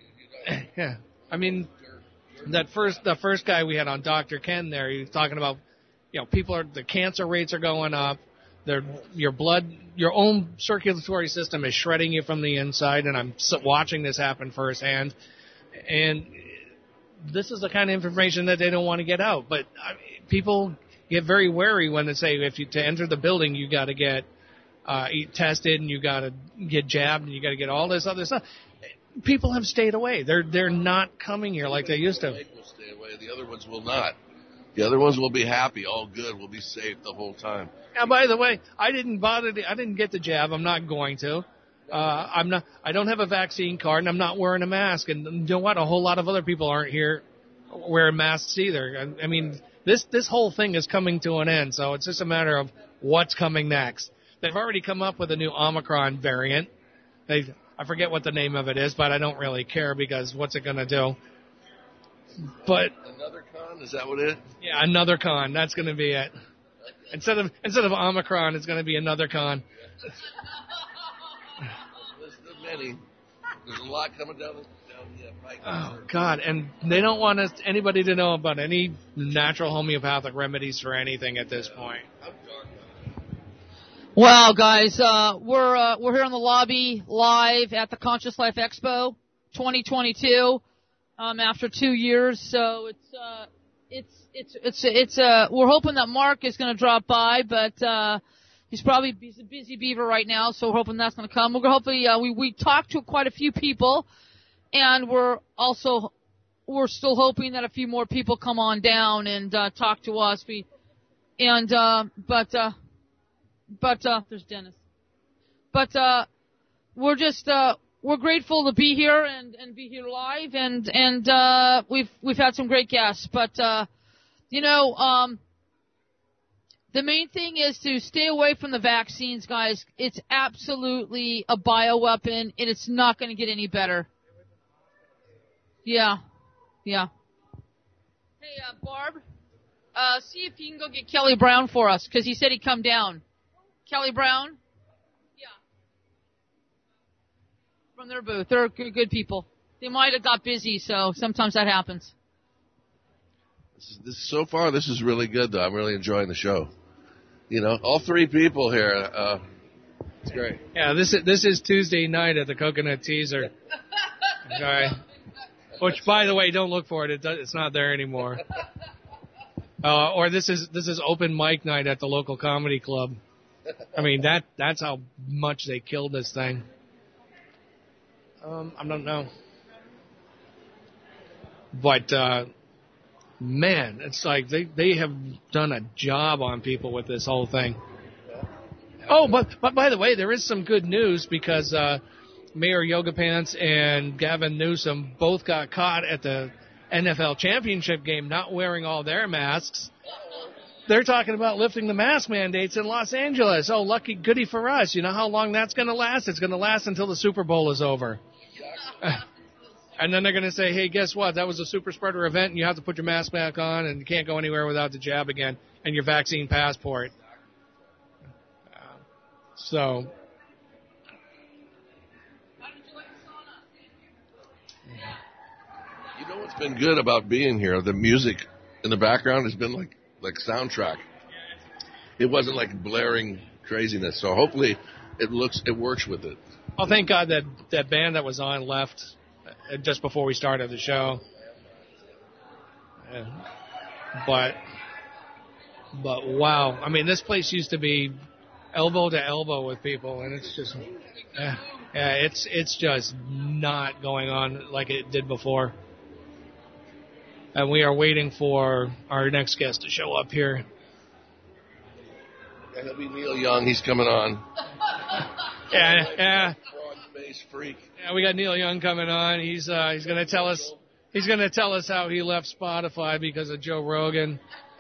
Yeah. I mean, that first the first guy we had on, Doctor Ken there, he was talking about, you know, people are the cancer rates are going up. Their your blood, your own circulatory system is shredding you from the inside, and I'm watching this happen firsthand. And this is the kind of information that they don't want to get out. But I mean, people get very wary when they say if you to enter the building you got to get uh, tested and you got to get jabbed and you got to get all this other stuff. People have stayed away. They're they're not coming here like they used to. Will stay away. The other ones will not. The other ones will be happy, all good. We'll be safe the whole time. And by the way, I didn't bother. To, I didn't get the jab. I'm not going to. Uh, I'm not. I don't have a vaccine card, and I'm not wearing a mask. And you know what? A whole lot of other people aren't here wearing masks either. I, I mean, this this whole thing is coming to an end. So it's just a matter of what's coming next. They've already come up with a new Omicron variant. They I forget what the name of it is, but I don't really care because what's it going to do? But another con, is that what it is? Yeah, another con. That's going to be it. Instead of instead of Omicron, it's going to be another con. There's many. There's a lot coming down the down the pike. Oh God! And they don't want us anybody to know about any natural homeopathic remedies for anything at this point. Well, guys, uh, we're uh, we're here in the lobby live at the Conscious Life Expo twenty twenty-two. Um, after two years, so it's uh, it's it's it's it's uh, we're hoping that Mark is going to drop by, but uh, he's probably he's a busy beaver right now, so we're hoping that's going to come. We're hopefully uh, we we talked to quite a few people, and we're also we're still hoping that a few more people come on down and uh, talk to us. We and uh, but uh, but uh, there's Dennis, but uh, we're just. Uh, We're grateful to be here and, and be here live, and and uh, we've we've had some great guests. But uh, you know, um, the main thing is to stay away from the vaccines, guys. It's absolutely a bioweapon, and it's not going to get any better. Yeah, yeah. Hey, uh, Barb, uh, see if you can go get Kelly Brown for us, because he said he'd come down. Kelly Brown. From their booth. They're good, good people. They might have got busy, so sometimes that happens. This is, this, so far, this is really good, though. I'm really enjoying the show. You know, all three people here. Uh, it's great. Yeah, this is this is Tuesday night at the Coconut Teaser. All right. Which, by the way, don't look for it. it does, it's not there anymore. Uh, or this is this is open mic night at the local comedy club. I mean, that that's how much they killed this thing. Um, I don't know. But, uh, man, it's like they, they have done a job on people with this whole thing. Oh, but, but by the way, there is some good news because uh, Mayor Yoga Pants and Gavin Newsom both got caught at the N F L championship game not wearing all their masks. They're talking about lifting the mask mandates in Los Angeles. Oh, lucky goody for us. You know how long that's going to last? It's going to last until the Super Bowl is over. And then they're going to say, hey, guess what? That was a super spreader event, and you have to put your mask back on, and you can't go anywhere without the jab again and your vaccine passport. Uh, so. You know what's been good about being here? The music in the background has been like like soundtrack. It wasn't like blaring craziness. So hopefully it looks it works with it. Oh, thank God that that band that was on left just before we started the show. Yeah. But, but wow. I mean, this place used to be elbow to elbow with people, and it's just, yeah, yeah it's it's just not going on like it did before. And we are waiting for our next guest to show up here. And it'll be Neil Young. He's coming on. Yeah, yeah. Broad-based freak. Yeah, we got Neil Young coming on. He's uh, he's going to tell us he's going to tell us how he left Spotify because of Joe Rogan.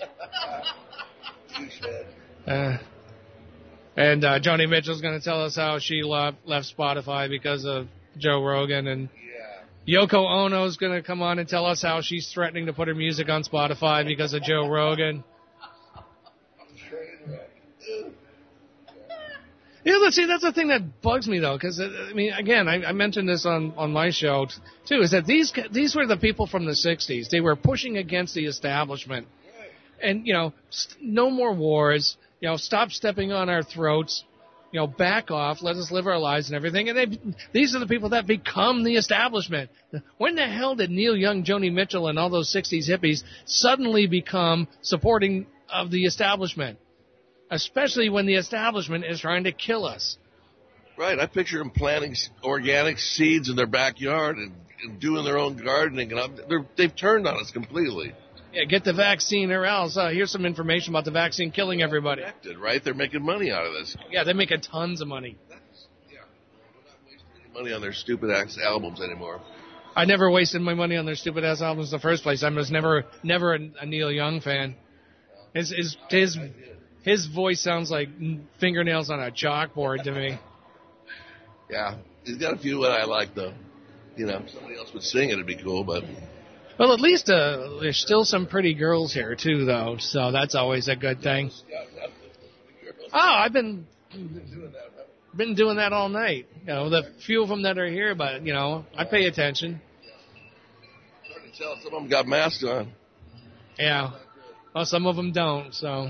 uh, and uh, Joni Mitchell's going to tell us how she left, left Spotify because of Joe Rogan. And yeah. Yoko Ono's going to come on and tell us how she's threatening to put her music on Spotify because of Joe Rogan. Yeah, let's see, that's the thing that bugs me, though, because, I mean, again, I, I mentioned this on, on my show, too, is that these these were the people from the sixties. They were pushing against the establishment. And, you know, st- no more wars, you know, stop stepping on our throats, you know, back off, let us live our lives and everything. And they, these are the people that become the establishment. When the hell did Neil Young, Joni Mitchell, and all those sixties hippies suddenly become supporting of the establishment? Especially when the establishment is trying to kill us. Right. I picture them planting organic seeds in their backyard and, and doing their own gardening. And they're, they've turned on us completely. Yeah, get the vaccine or else. Uh, here's some information about the vaccine killing everybody. Right? They're making money out of this. Yeah, they're making tons of money. That's, yeah, we're not wasting any money on their stupid ass albums anymore. I never wasted my money on their stupid ass albums in the first place. I was never, never a, a Neil Young fan. His, his, his, his voice sounds like fingernails on a chalkboard to me. Yeah, he's got a few that I like though. You know, if somebody else would sing it, it'd be cool, but. Well, at least uh, there's still some pretty girls here, too, though, so that's always a good thing. Oh, I've been been doing that all night. You know, the few of them that are here, but, you know, I pay attention. Hard to tell. Some of them got masks on. Yeah. Well, some of them don't, so.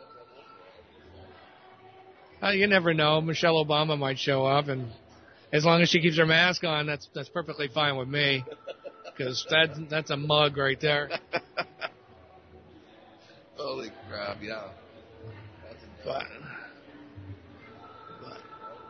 Uh, you never know. Michelle Obama might show up, and as long as she keeps her mask on, that's that's perfectly fine with me. Because that, that's a mug right there. Holy crap, yeah. That's but, but,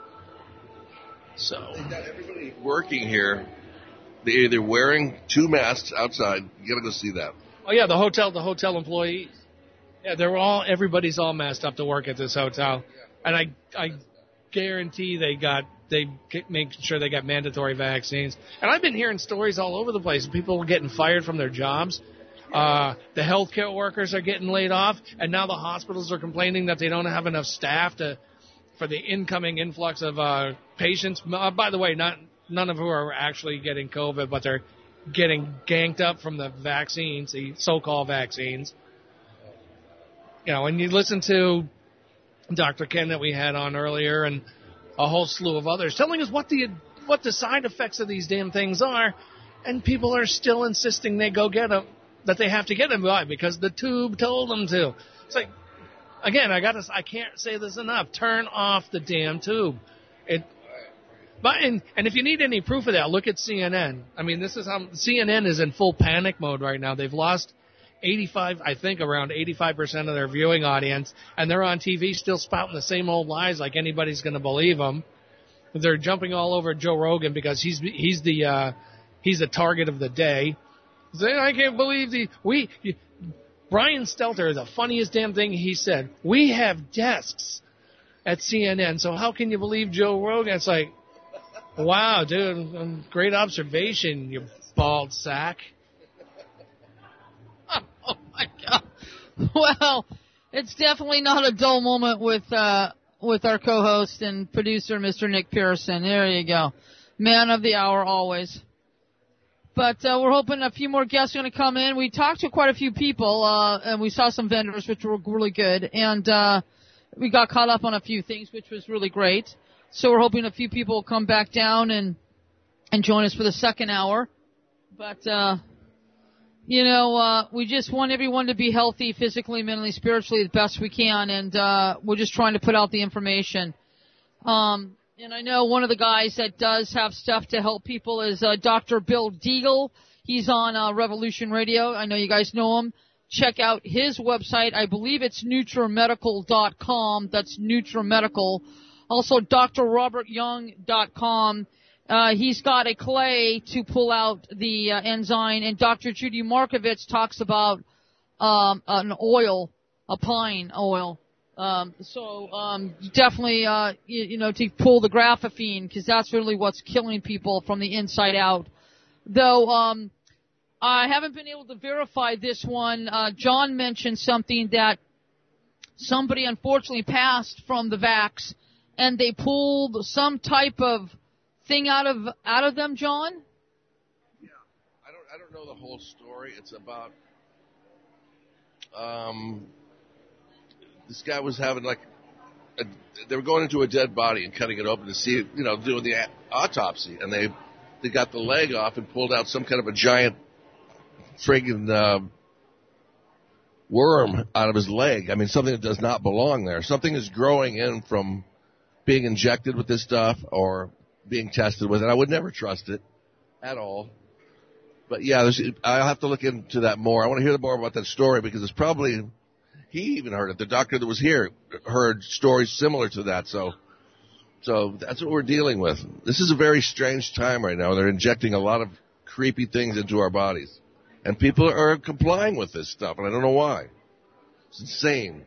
so. They've got everybody working here. They're either wearing two masks outside. You got to go see that. Oh, yeah, the hotel, the hotel employees. Yeah, they're all, everybody's all masked up to work at this hotel. And I, I guarantee they got, they make sure they got mandatory vaccines. And I've been hearing stories all over the place. People getting fired from their jobs. Uh, the healthcare workers are getting laid off. And now the hospitals are complaining that they don't have enough staff to for the incoming influx of uh, patients. Uh, by the way, not none of who are actually getting COVID, but they're getting ganked up from the vaccines, the so-called vaccines. You know, and you listen to Doctor Ken that we had on earlier and a whole slew of others telling us what the what the side effects of these damn things are, and people are still insisting they go get them, that they have to get them. Why? Because the tube told them to. It's like, again, I got to, I can't say this enough. Turn off the damn tube. It, but and, and if you need any proof of that, look at C N N. I mean, this is how C N N is in full panic mode right now. They've lost eighty-five, I think around eighty-five percent of their viewing audience, and they're on T V still spouting the same old lies like anybody's going to believe them. They're jumping all over Joe Rogan because he's he's the uh, he's the target of the day. Saying, I can't believe the we Brian Stelter, the funniest damn thing he said. We have desks at C N N, so how can you believe Joe Rogan? It's like, wow, dude, great observation, you bald sack. Oh, my God. Well, it's definitely not a dull moment with uh, with our co-host and producer, Mister Nick Pearson. There you go. Man of the hour always. But uh, we're hoping a few more guests are going to come in. We talked to quite a few people, uh, and we saw some vendors, which were really good. And uh, we got caught up on a few things, which was really great. So we're hoping a few people will come back down and, and join us for the second hour. But... Uh, You know, uh, we just want everyone to be healthy physically, mentally, spiritually the best we can, and uh, we're just trying to put out the information. Um, and I know one of the guys that does have stuff to help people is uh, Doctor Bill Deagle. He's on uh, Revolution Radio. I know you guys know him. Check out his website. I believe it's nutramedical dot com. That's Nutramedical. Also, D R Robert Young dot com. Uh, he's got a clay to pull out the uh, enzyme, and Doctor Judy Markovits talks about um, an oil, a pine oil. Um, so um, definitely, uh, you, you know, to pull the graphophene, because that's really what's killing people from the inside out. Though um, I haven't been able to verify this one. Uh, John mentioned something that somebody unfortunately passed from the vax, and they pulled some type of thing out of out of them, John? Yeah, I don't I don't know the whole story. It's about um, this guy was having like a, they were going into a dead body and cutting it open to see, you know, doing the autopsy, and they they got the leg off and pulled out some kind of a giant friggin' uh, worm out of his leg. I mean, something that does not belong there. Something is growing in from being injected with this stuff or being tested with it. I would never trust it at all. But yeah, there's, I'll have to look into that more. I want to hear more about that story because it's probably, he even heard it. The doctor that was here heard stories similar to that. So, so that's what we're dealing with. This is a very strange time right now. They're injecting a lot of creepy things into our bodies. And people are complying with this stuff, and I don't know why. It's insane.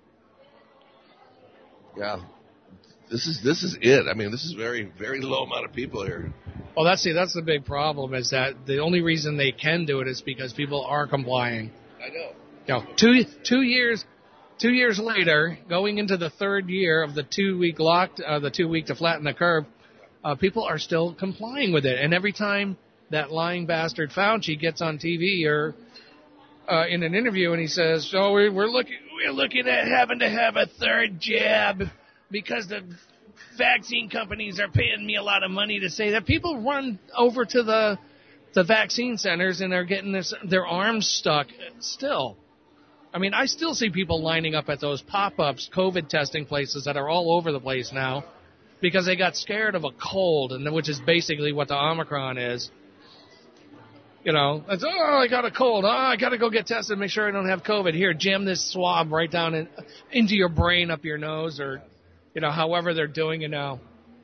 Yeah. This is this is it. I mean, this is very, very low amount of people here. Well, that's see, that's the big problem is that the only reason they can do it is because people are complying. I know. You know, two two years two years later, going into the third year of the two week locked, uh, the two week to flatten the curve, uh, people are still complying with it. And every time that lying bastard Fauci gets on T V or uh, in an interview and he says, "So we're, we're looking we're looking at having to have a third jab." Because the vaccine companies are paying me a lot of money to say that, people run over to the the vaccine centers and are getting this, their arms stuck still. I mean, I still see people lining up at those pop-ups, COVID testing places that are all over the place now because they got scared of a cold, and which is basically what the Omicron is. You know, it's, oh, I got a cold. Oh, I got to go get tested and make sure I don't have COVID. Here, jam this swab right down in, into your brain, up your nose, or... You know, however they're doing it now.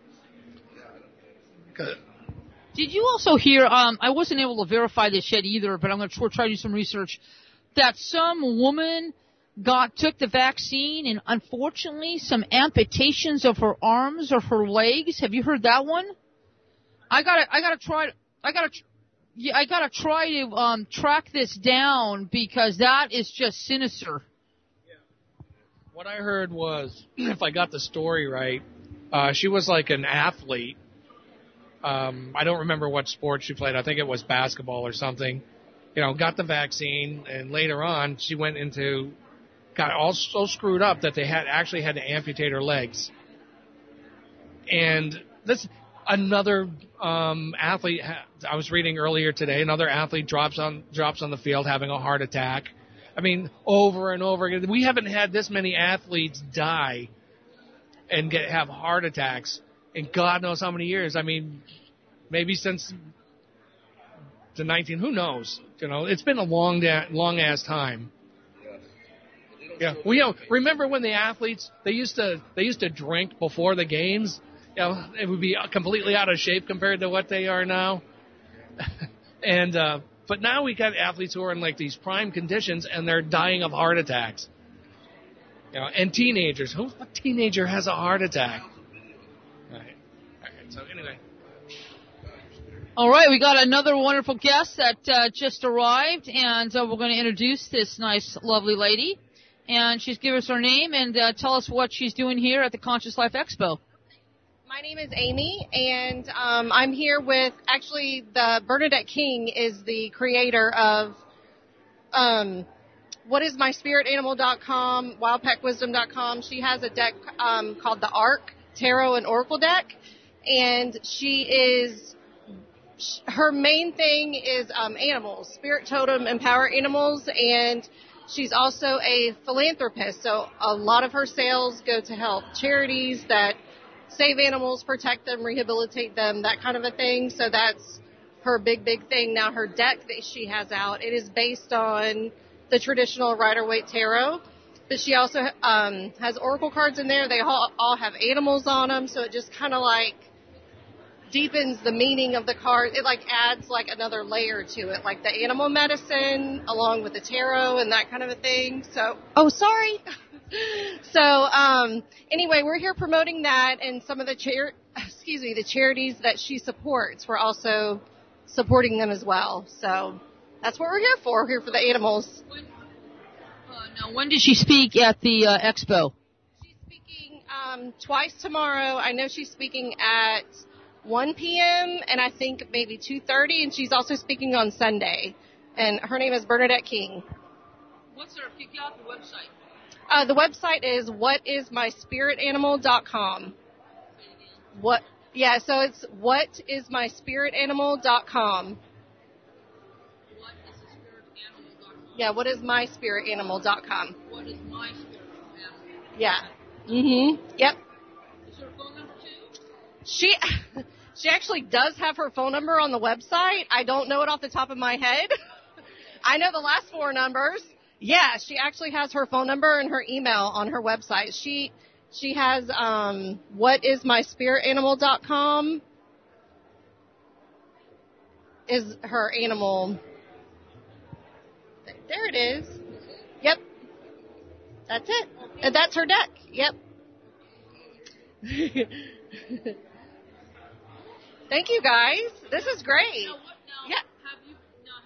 Did you also hear, um, I wasn't able to verify this yet either, but I'm going to try to do some research, that some woman got took the vaccine and unfortunately some amputations of her arms or her legs? Have you heard that one? I gotta, I gotta try, I gotta, yeah, I gotta try to um, track this down because that is just sinister. What I heard was, if I got the story right, uh, she was like an athlete. Um, I don't remember what sport she played. I think it was basketball or something. You know, got the vaccine, and later on she went into, got all so screwed up that they had actually had to amputate her legs. And this another um, athlete. I was reading earlier today. Another athlete drops on drops on the field having a heart attack. I mean, over and over again. We haven't had this many athletes die and get have heart attacks in God knows how many years. I mean, maybe since the nineteen. Who knows? You know, it's been a long, da- long ass time. Yeah, we you know, remember when the athletes they used to they used to drink before the games. You know, it would be completely out of shape compared to what they are now. and. uh But now we got athletes who are in like these prime conditions and they're dying of heart attacks. You know, and teenagers. Who what teenager has a heart attack? All right. All right. So anyway. All right, we got another wonderful guest that uh, just arrived, and uh, we're going to introduce this nice, lovely lady. And she's give us her name and uh, tell us what she's doing here at the Conscious Life Expo. My name is Amy, and um, I'm here with, actually, the Bernadette King is the creator of um, what is my spirit animal dot com, wild pack wisdom dot com. She has a deck um, called the Arc Tarot and Oracle deck, and she is, her main thing is um, animals, spirit totem, empower animals, and she's also a philanthropist, so a lot of her sales go to help charities that save animals, protect them, rehabilitate them, that kind of a thing. So that's her big, big thing. Now, her deck that she has out, it is based on the traditional Rider-Waite Tarot, but she also um, has oracle cards in there. They all, all have animals on them, so it just kind of like deepens the meaning of the card. It like adds like another layer to it, like the animal medicine along with the tarot and that kind of a thing. So, oh, sorry. So, um, anyway, we're here promoting that, and some of the char- excuse me, the charities that she supports, we're also supporting them as well. So that's what we're here for. We're here for the animals. When, uh, now, when did she speak at the uh, expo? She's speaking um, twice tomorrow. I know she's speaking at one p.m. and I think maybe two thirty, and she's also speaking on Sunday. And her name is Bernadette King. What's her, kick out the website? Uh, the website is what is my spirit animal dot com. What? Yeah, so it's what is my spirit animal dot com. Yeah, what is my spirit animal dot com. What is my spirit animal? Yeah. Mhm. Yep. Is her phone number too? She she actually does have her phone number on the website. I don't know it off the top of my head. I know the last four numbers. Yeah, she actually has her phone number and her email on her website. She she has um what is my spirit animal dot com is her animal. There it is. Yep. That's it. And that's her deck. Yep. Thank you, guys. This is great. Now, what, now, yeah. Have you, now,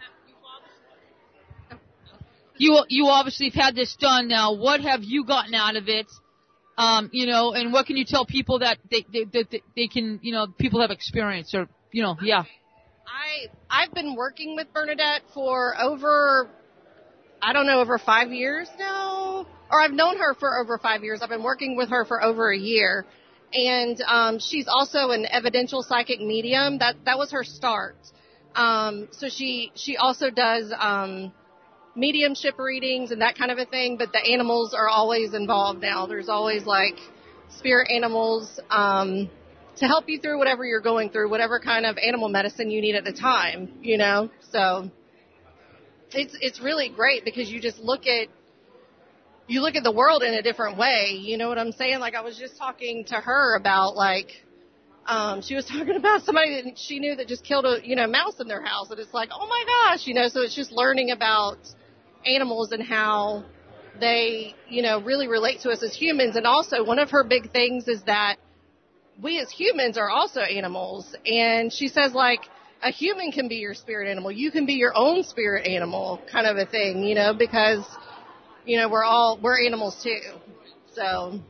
have you, obviously, you, you obviously have had this done now. What have you gotten out of it? Um, you know, and what can you tell people that they, they, they, they can, you know, people have experience or, you know, yeah. I, I've been working with Bernadette for over, I don't know, over five years now. Or I've known her for over five years. I've been working with her for over a year. And um, she's also an evidential psychic medium. That that was her start. Um, so she she also does um, mediumship readings and that kind of a thing. But the animals are always involved now. There's always like spirit animals um, to help you through whatever you're going through, whatever kind of animal medicine you need at the time. You know, so it's it's really great because you just look at. You look at the world in a different way. You know what I'm saying? Like I was just talking to her about like, um, she was talking about somebody that she knew that just killed a, you know, mouse in their house. And it's like, oh my gosh, you know, so it's just learning about animals and how they, you know, really relate to us as humans. And also one of her big things is that we as humans are also animals. And she says like, a human can be your spirit animal. You can be your own spirit animal kind of a thing, you know, because you know, we're all, we're animals too. So,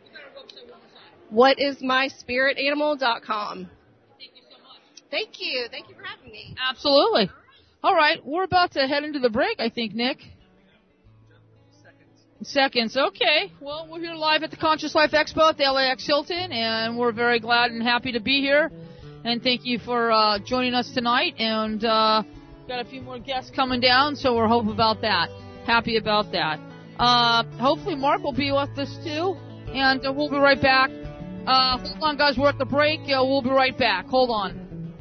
what is my spirit animal dot com. Thank you so much. Thank you. Thank you for having me. Absolutely. All right. We're about to head into the break, I think, Nick. Seconds. Seconds. Okay. Well, we're here live at the Conscious Life Expo at the L A X Hilton, and we're very glad and happy to be here. And thank you for uh, joining us tonight. And uh, got a few more guests coming down, so we're hoping about that. Happy about that. Uh, hopefully Mark will be with us too, and uh, we'll be right back. Uh, hold on, guys, we're at the break. Uh, we'll be right back. Hold on.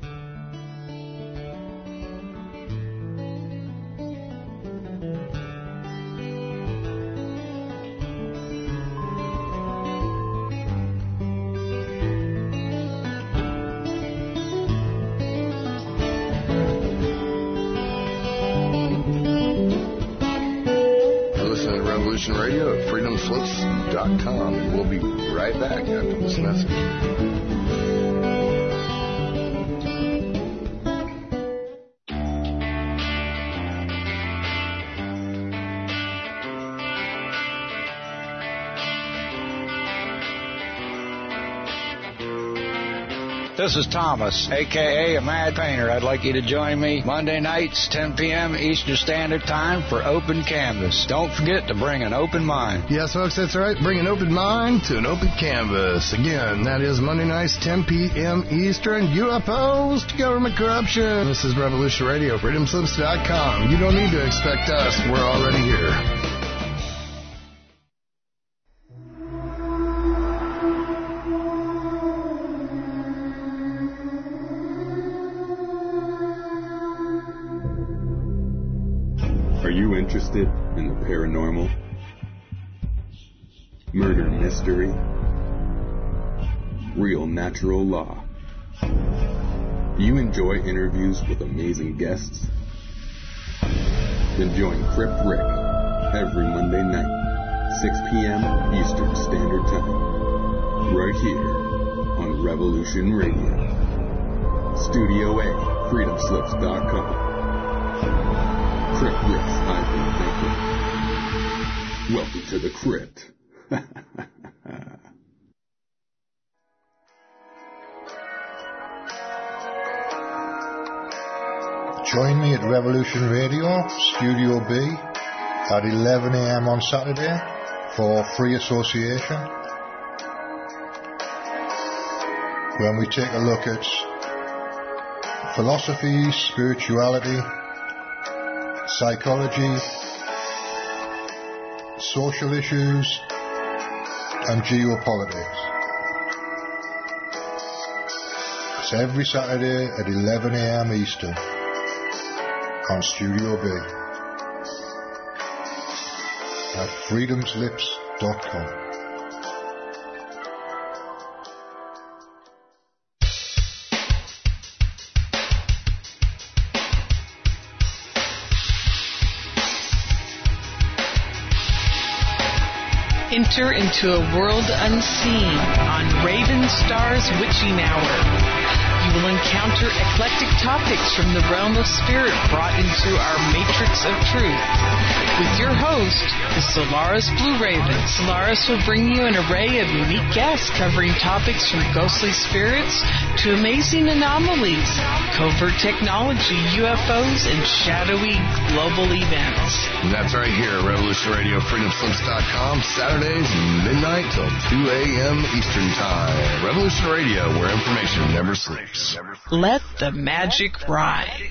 Radio at freedom slips dot com, and we'll be right back after this message. This is Thomas, a k a. a Mad Painter. I'd like you to join me Monday nights, ten p.m. Eastern Standard Time for Open Canvas. Don't forget to bring an open mind. Yes, folks, that's right. Bring an open mind to an open canvas. Again, that is Monday nights, ten p.m. Eastern. U F Os to government corruption. This is Revolution Radio, freedom slips dot com. You don't need to expect us. We're already here. Interested in the paranormal, murder mystery, real natural law? Do you enjoy interviews with amazing guests? Then join Crypt Rick every Monday night, six p.m. Eastern Standard Time, right here on Revolution Radio. Studio A, freedom slips dot com. Crypt Rick's Ivan Baker. Welcome to the Crypt. Join me at Revolution Radio, Studio B, at eleven a.m. on Saturday for free association. When we take a look at philosophy, spirituality, psychology, social issues, and geopolitics. It's every Saturday at eleven a.m. Eastern on Studio B at freedoms lips dot com. Enter into a world unseen on Raven Star's Witching Hour. You will encounter eclectic topics from the realm of spirit brought into our matrix of truth. With your host, the Solaris Blue Raven. Solaris will bring you an array of unique guests covering topics from ghostly spirits to amazing anomalies, covert technology, U F Os, and shadowy global events. And that's right here at Revolution Radio, freedom slips dot com, Saturdays, midnight till two a.m. Eastern Time. Revolution Radio, where information never sleeps. Let the magic rise.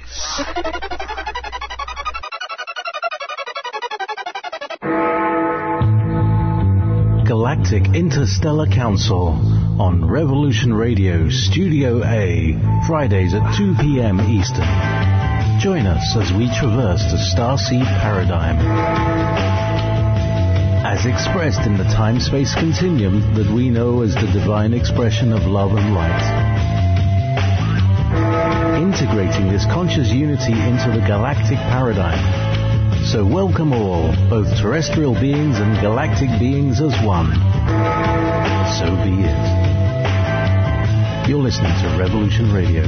Galactic Interstellar Council on Revolution Radio Studio A, Fridays at two p.m. Eastern. Join us as we traverse the starseed paradigm, as expressed in the time-space continuum that we know as the divine expression of love and light. Integrating this conscious unity into the galactic paradigm. So welcome all, both terrestrial beings and galactic beings as one. So be it. You're listening to Revolution Radio.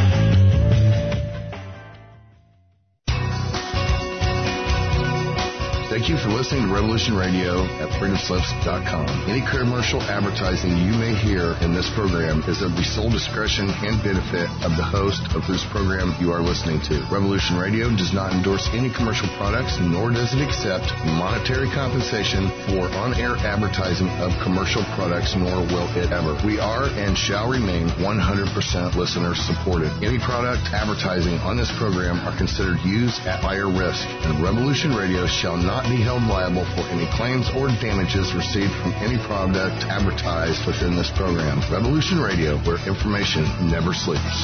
Thank you for listening to Revolution Radio at freedom slips dot com. Any commercial advertising you may hear in this program is of the sole discretion and benefit of the host of whose program you are listening to. Revolution Radio does not endorse any commercial products, nor does it accept monetary compensation for on-air advertising of commercial products, nor will it ever. We are and shall remain one hundred percent listener supported. Any product advertising on this program are considered used at higher risk, and Revolution Radio shall not be held liable for any claims or damages received from any product advertised within this program. Revolution Radio, where information never sleeps.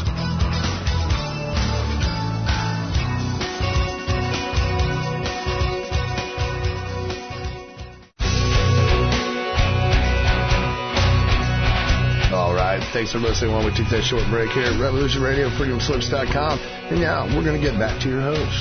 All right, thanks for listening while we take that short break here at Revolution Radio, freedom slips dot com. And now we're going to get back to your host.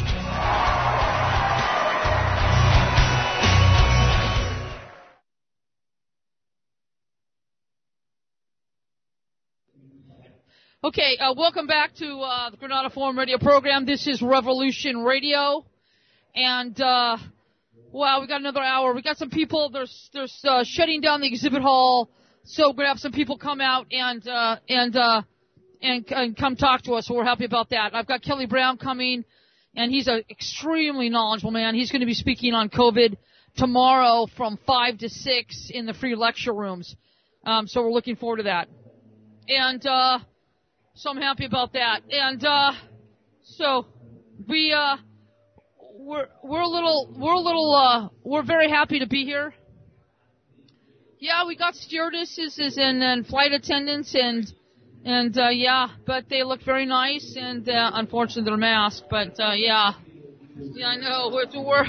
Okay, uh, welcome back to uh, the Granada Forum Radio program. This is Revolution Radio, and uh, wow, we got another hour. We got some people. There's there's uh, shutting down the exhibit hall, so we're gonna have some people come out and uh, and uh, and and come talk to us. So we're happy about that. I've got Kelly Brown coming, and he's an extremely knowledgeable man. He's going to be speaking on COVID tomorrow from five to six in the free lecture rooms. Um, so we're looking forward to that, and. Uh, So I'm happy about that. And, uh, so we, uh, we're, we're a little, we're a little, uh, we're very happy to be here. Yeah, we got stewardesses and, and flight attendants and, and, uh, yeah, but they look very nice and, uh, unfortunately they're masked, but, uh, yeah. Yeah, I know. We're, we're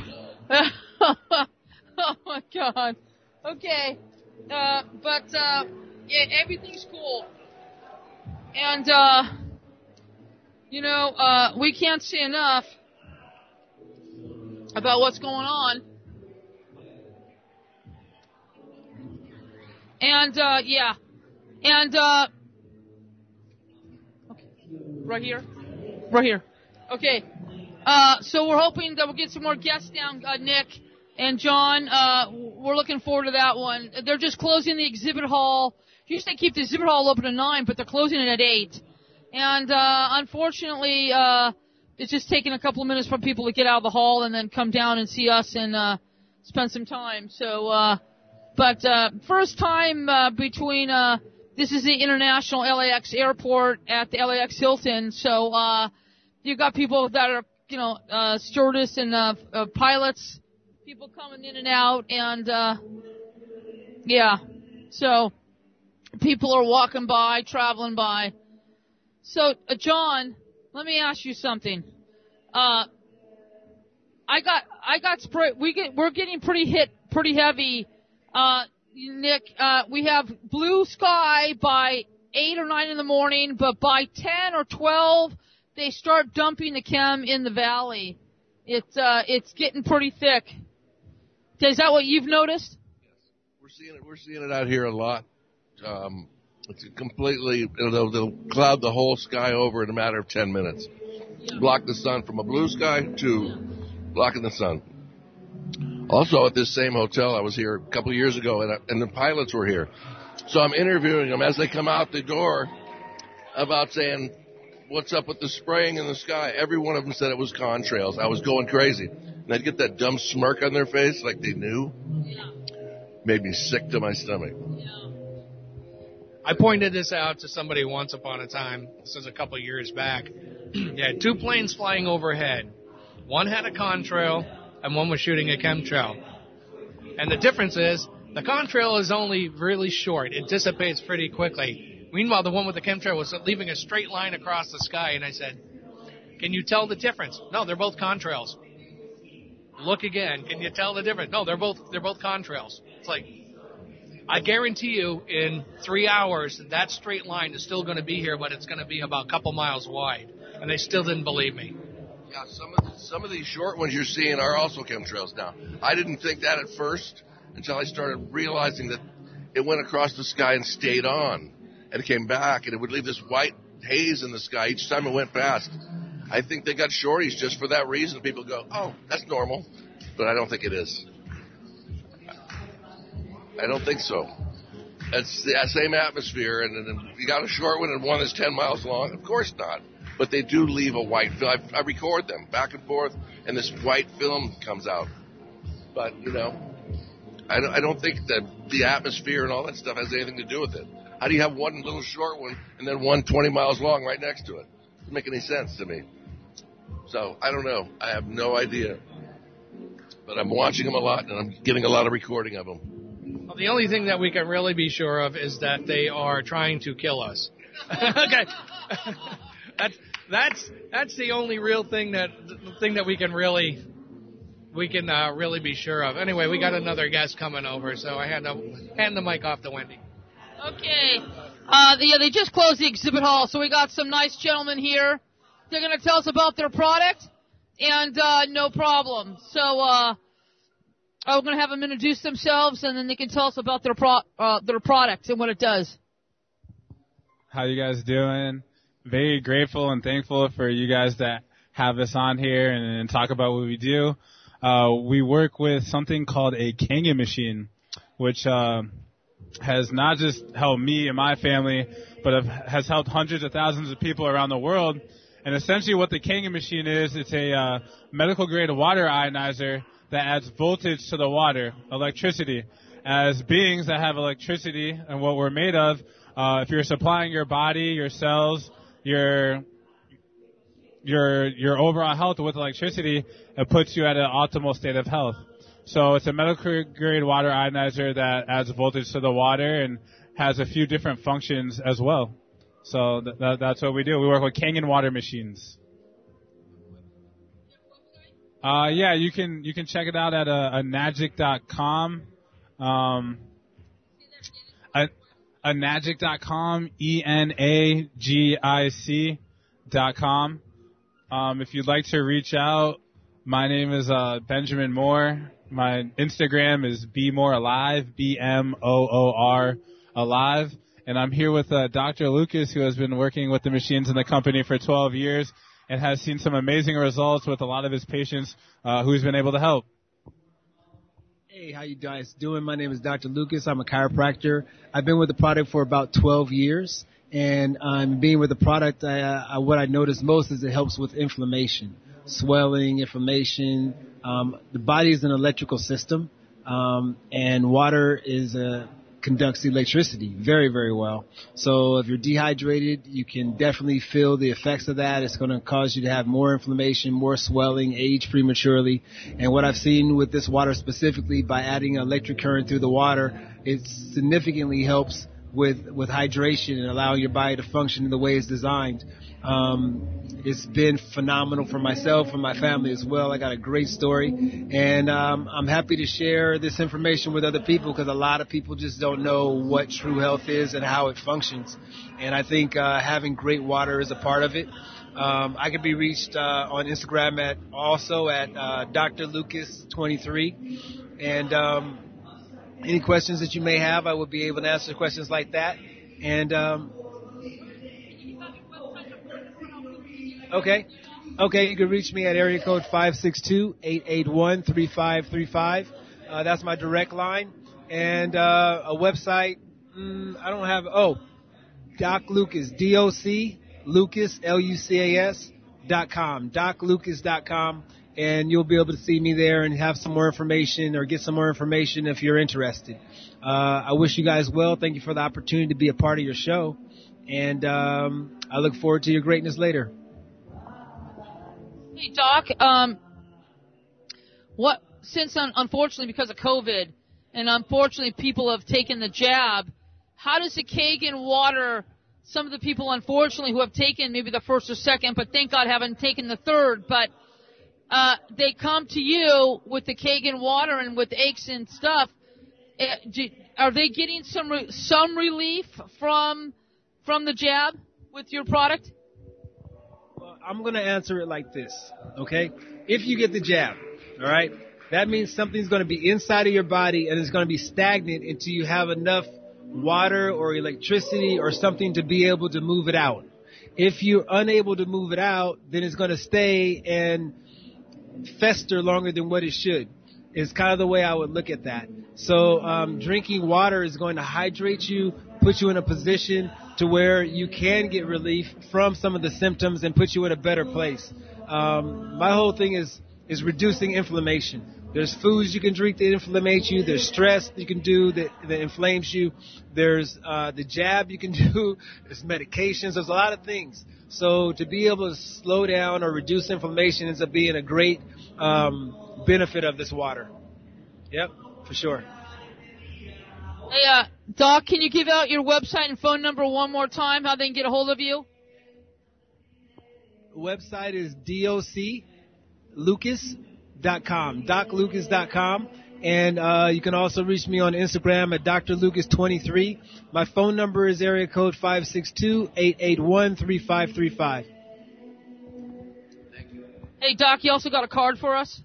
oh my God. Okay. Uh, but, uh, yeah, everything's cool. And, uh, you know, uh, we can't say enough about what's going on. And, uh, yeah. And, uh, okay. Right here? Right here. Okay. Uh, so we're hoping that we'll get some more guests down, uh, Nick and John. Uh, we're looking forward to that one. They're just closing the exhibit hall. Usually they keep the exhibit hall open at nine, but they're closing it at eight. And, uh, unfortunately, uh, it's just taking a couple of minutes for people to get out of the hall and then come down and see us and, uh, spend some time. So, uh, but uh, first time uh, between. Uh, this is the International L A X Airport at the L A X Hilton. So uh, you got people that are, you know, uh, stewardess and uh, uh, pilots, people coming in and out, and uh, yeah, so people are walking by, traveling by. So, uh, John, let me ask you something. Uh, I got, I got spray. We get, we're getting pretty hit, pretty heavy. Uh, Nick, uh, we have blue sky by eight or nine in the morning, but by ten or twelve, they start dumping the chem in the valley. It's, uh, it's getting pretty thick. Is that what you've noticed? Yes, we're seeing it. We're seeing it out here a lot. Um, it's completely. They'll, they'll cloud the whole sky over in a matter of ten minutes. Yeah. Block the sun from a blue sky to blocking the sun. Also, at this same hotel, I was here a couple of years ago, and, I, and the pilots were here. So I'm interviewing them as they come out the door about saying, what's up with the spraying in the sky? Every one of them said it was contrails. I was going crazy. And I'd get that dumb smirk on their face like they knew. Yeah. Made me sick to my stomach. Yeah. I pointed this out to somebody once upon a time. This was a couple of years back. You had two planes flying overhead. One had a contrail, and one was shooting a chemtrail. And the difference is, the contrail is only really short. It dissipates pretty quickly. Meanwhile, the one with the chemtrail was leaving a straight line across the sky, and I said, can you tell the difference? No, they're both contrails. Look again. Can you tell the difference? No, they're both they're both contrails. It's like, I guarantee you in three hours, that straight line is still going to be here, but it's going to be about a couple miles wide. And they still didn't believe me. Yeah, some of the, some of these short ones you're seeing are also chemtrails now. I didn't think that at first until I started realizing that it went across the sky and stayed on. And it came back, and it would leave this white haze in the sky each time it went past. I think they got shorties just for that reason. People go, oh, that's normal. But I don't think it is. I don't think so. It's the same atmosphere, and then you got a short one and one that's ten miles long. Of course not. But they do leave a white film. I, I record them back and forth, and this white film comes out. But, you know, I don't, I don't think that the atmosphere and all that stuff has anything to do with it. How do you have one little short one and then one twenty miles long right next to it? Doesn't make any sense to me. So, I don't know. I have no idea. But I'm watching them a lot, and I'm getting a lot of recording of them. Well, the only thing that we can really be sure of is that they are trying to kill us. Okay. That's that's that's the only real thing that the thing that we can really we can uh, really be sure of. Anyway, we got another guest coming over, so I had to hand the mic off to Wendy. Okay. Uh, the, yeah, they just closed the exhibit hall, so we got some nice gentlemen here. They're going to tell us about their product, and uh, no problem. So uh, I'm going to have them introduce themselves, and then they can tell us about their pro- uh, their product and what it does. How you guys doing? Very grateful and thankful for you guys that have us on here and, and talk about what we do. Uh, we work with something called a Kangen machine, which uh, has not just helped me and my family, but have, has helped hundreds of thousands of people around the world. And essentially what the Kangen machine is, it's a uh, medical-grade water ionizer that adds voltage to the water, electricity. As beings that have electricity and what we're made of, uh, if you're supplying your body, your cells, your your your overall health with electricity, it puts you at an optimal state of health. So it's a medical grade water ionizer that adds voltage to the water and has a few different functions as well. So th- th- that's what we do. We work with Kangen water machines. Uh, yeah, you can you can check it out at uh, enagic dot com. Um, enagic dot com, E N A G I C dot com. Um, if you'd like to reach out, my name is uh, Benjamin Moore. My Instagram is Be More Alive, B M O O R Alive. And I'm here with uh, Doctor Lucas, who has been working with the machines in the company for twelve years and has seen some amazing results with a lot of his patients uh, who he's been able to help. Hey, how you guys doing? My name is Doctor Lucas. I'm a chiropractor. I've been with the product for about twelve years, and um, being with the product, I, I, what I noticed most is it helps with inflammation, swelling, inflammation. Um, the body is an electrical system, Um, and water is uh, conducts electricity very, very well. So if you're dehydrated, you can definitely feel the effects of that. It's going to cause you to have more inflammation, more swelling, age prematurely. And what I've seen with this water specifically, by adding electric current through the water, it significantly helps with with hydration and allowing your body to function in the way it's designed. Um, it's been phenomenal for myself and my family as well. I got a great story, and um, I'm happy to share this information with other people because a lot of people just don't know what true health is and how it functions. And I think uh, having great water is a part of it. Um, I can be reached uh, on Instagram at also at uh, Doctor Lucas twenty-three, and um, any questions that you may have, I will be able to answer questions like that. And um, okay, okay, you can reach me at area code five six two, eight eight one, three five three five. Uh, that's my direct line, and uh, a website. Mm, I don't have. Oh, Doc Lucas, D O C Lucas L U C A S dot com, doc lucas dot com. And you'll be able to see me there and have some more information or get some more information if you're interested. Uh, I wish you guys well. Thank you for the opportunity to be a part of your show. And um, I look forward to your greatness later. Hey, Doc, um, what, since un- unfortunately because of COVID and unfortunately people have taken the jab, how does the Kangen water, some of the people unfortunately who have taken maybe the first or second, but thank God haven't taken the third, but Uh, they come to you with the Kangen water and with aches and stuff. Uh, do, are they getting some re- some relief from from the jab with your product? Well, I'm going to answer it like this, okay? If you get the jab, all right, that means something's going to be inside of your body and it's going to be stagnant until you have enough water or electricity or something to be able to move it out. If you're unable to move it out, then it's going to stay and fester longer than what it should. Is kind of the way I would look at that. So um, drinking water is going to hydrate you, put you in a position to where you can get relief from some of the symptoms and put you in a better place. Um, my whole thing is is reducing inflammation. There's foods you can drink that inflammate you. There's stress you can do that, that inflames you. There's uh, the jab you can do. There's medications. There's a lot of things. So to be able to slow down or reduce inflammation ends up being a great um, benefit of this water. Yep, for sure. Hey, uh, Doc, can you give out your website and phone number one more time, how they can get a hold of you? The website is doc lucas dot com, doc lucas dot com. And uh, you can also reach me on Instagram at Doctor Lucas twenty-three. My phone number is area code five six two, eight eight one, three five three five. Hey, Doc, you also got a card for us?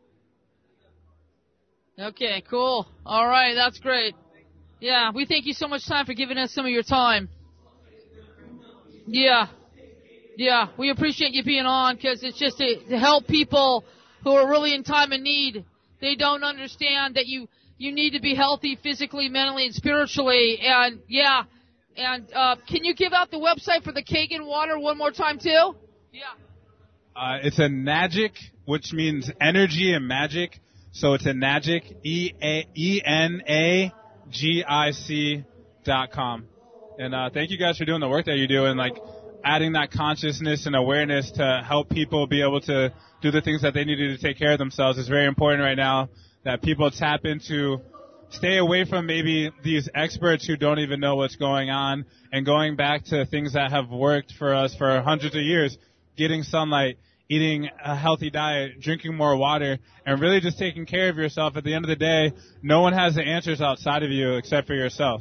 Okay, cool. All right, that's great. Yeah, we thank you so much time for giving us some of your time. Yeah, yeah, we appreciate you being on because it's just to, to help people who are really in time of need. They don't understand that you, you need to be healthy physically, mentally, and spiritually. And, yeah, and uh, can you give out the website for the Kangen water one more time, too? Yeah. Uh, it's a Enagic, which means energy and magic. So it's Enagic, E N A G I C dot com. And uh, thank you guys for doing the work that you're doing, like adding that consciousness and awareness to help people be able to do the things that they need to to take care of themselves. It's very important right now that people tap into, stay away from maybe these experts who don't even know what's going on, and going back to things that have worked for us for hundreds of years, getting sunlight, eating a healthy diet, drinking more water, and really just taking care of yourself. At the end of the day, no one has the answers outside of you except for yourself.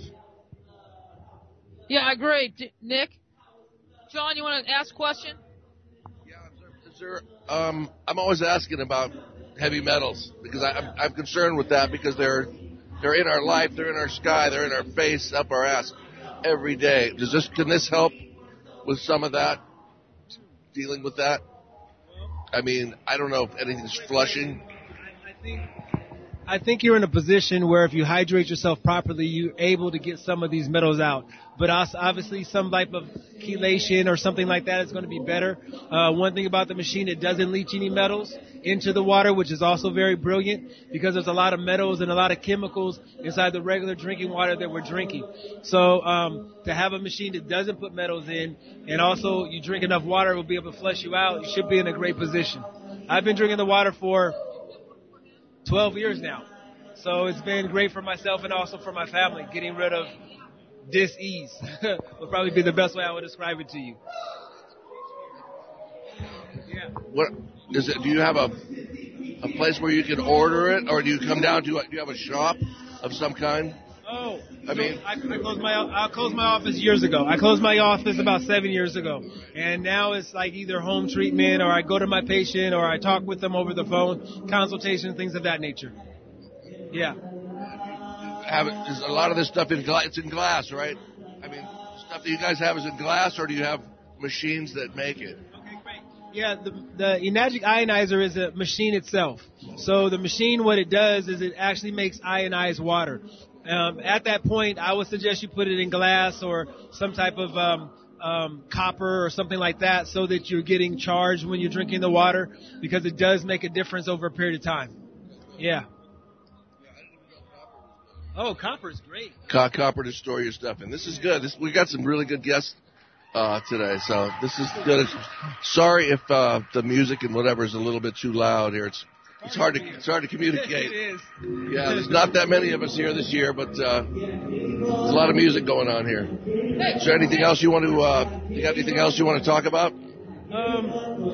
Yeah, great. D- Nick? John, you want to ask a question? Is there, um, I'm always asking about heavy metals because I, I'm, I'm concerned with that because they're they're in our life, they're in our sky, they're in our face, up our ass every day. Does this can this help with some of that, dealing with that? I mean, I don't know if anything's flushing. I think I think you're in a position where if you hydrate yourself properly, you're able to get some of these metals out. But also, obviously, some type of chelation or something like that is going to be better. Uh, one thing about the machine, it doesn't leach any metals into the water, which is also very brilliant because there's a lot of metals and a lot of chemicals inside the regular drinking water that we're drinking. So um, to have a machine that doesn't put metals in and also you drink enough water, it will be able to flush you out. You should be in a great position. I've been drinking the water for twelve years now. So it's been great for myself and also for my family, getting rid of dis-ease would probably be the best way I would describe it to you. Yeah. What is it? Do you have a a place where you can order it, or do you come down to? Do you have a shop of some kind? Oh, I so mean, I, I closed my I closed my office years ago. I closed my office about seven years ago, and now it's like either home treatment, or I go to my patient, or I talk with them over the phone, consultation, things of that nature. Yeah. Have it, is a lot of this stuff in glass? It's in glass, right? I mean, stuff that you guys have is in glass, or do you have machines that make it? Yeah, the, the Enagic Ionizer is a machine itself. So the machine, what it does is it actually makes ionized water. Um, at that point, I would suggest you put it in glass or some type of um, um, copper or something like that so that you're getting charged when you're drinking the water, because it does make a difference over a period of time. Yeah. Oh, copper is great. Co- copper to store your stuff in. This is good. This, we got some really good guests uh, today, so this is good. It's, sorry if uh, the music and whatever is a little bit too loud here. It's it's hard to it's hard to communicate. It is. Yeah, there's not that many of us here this year, but uh, there's a lot of music going on here. Is there anything else you want to? Uh, you got anything else you want to talk about? Um,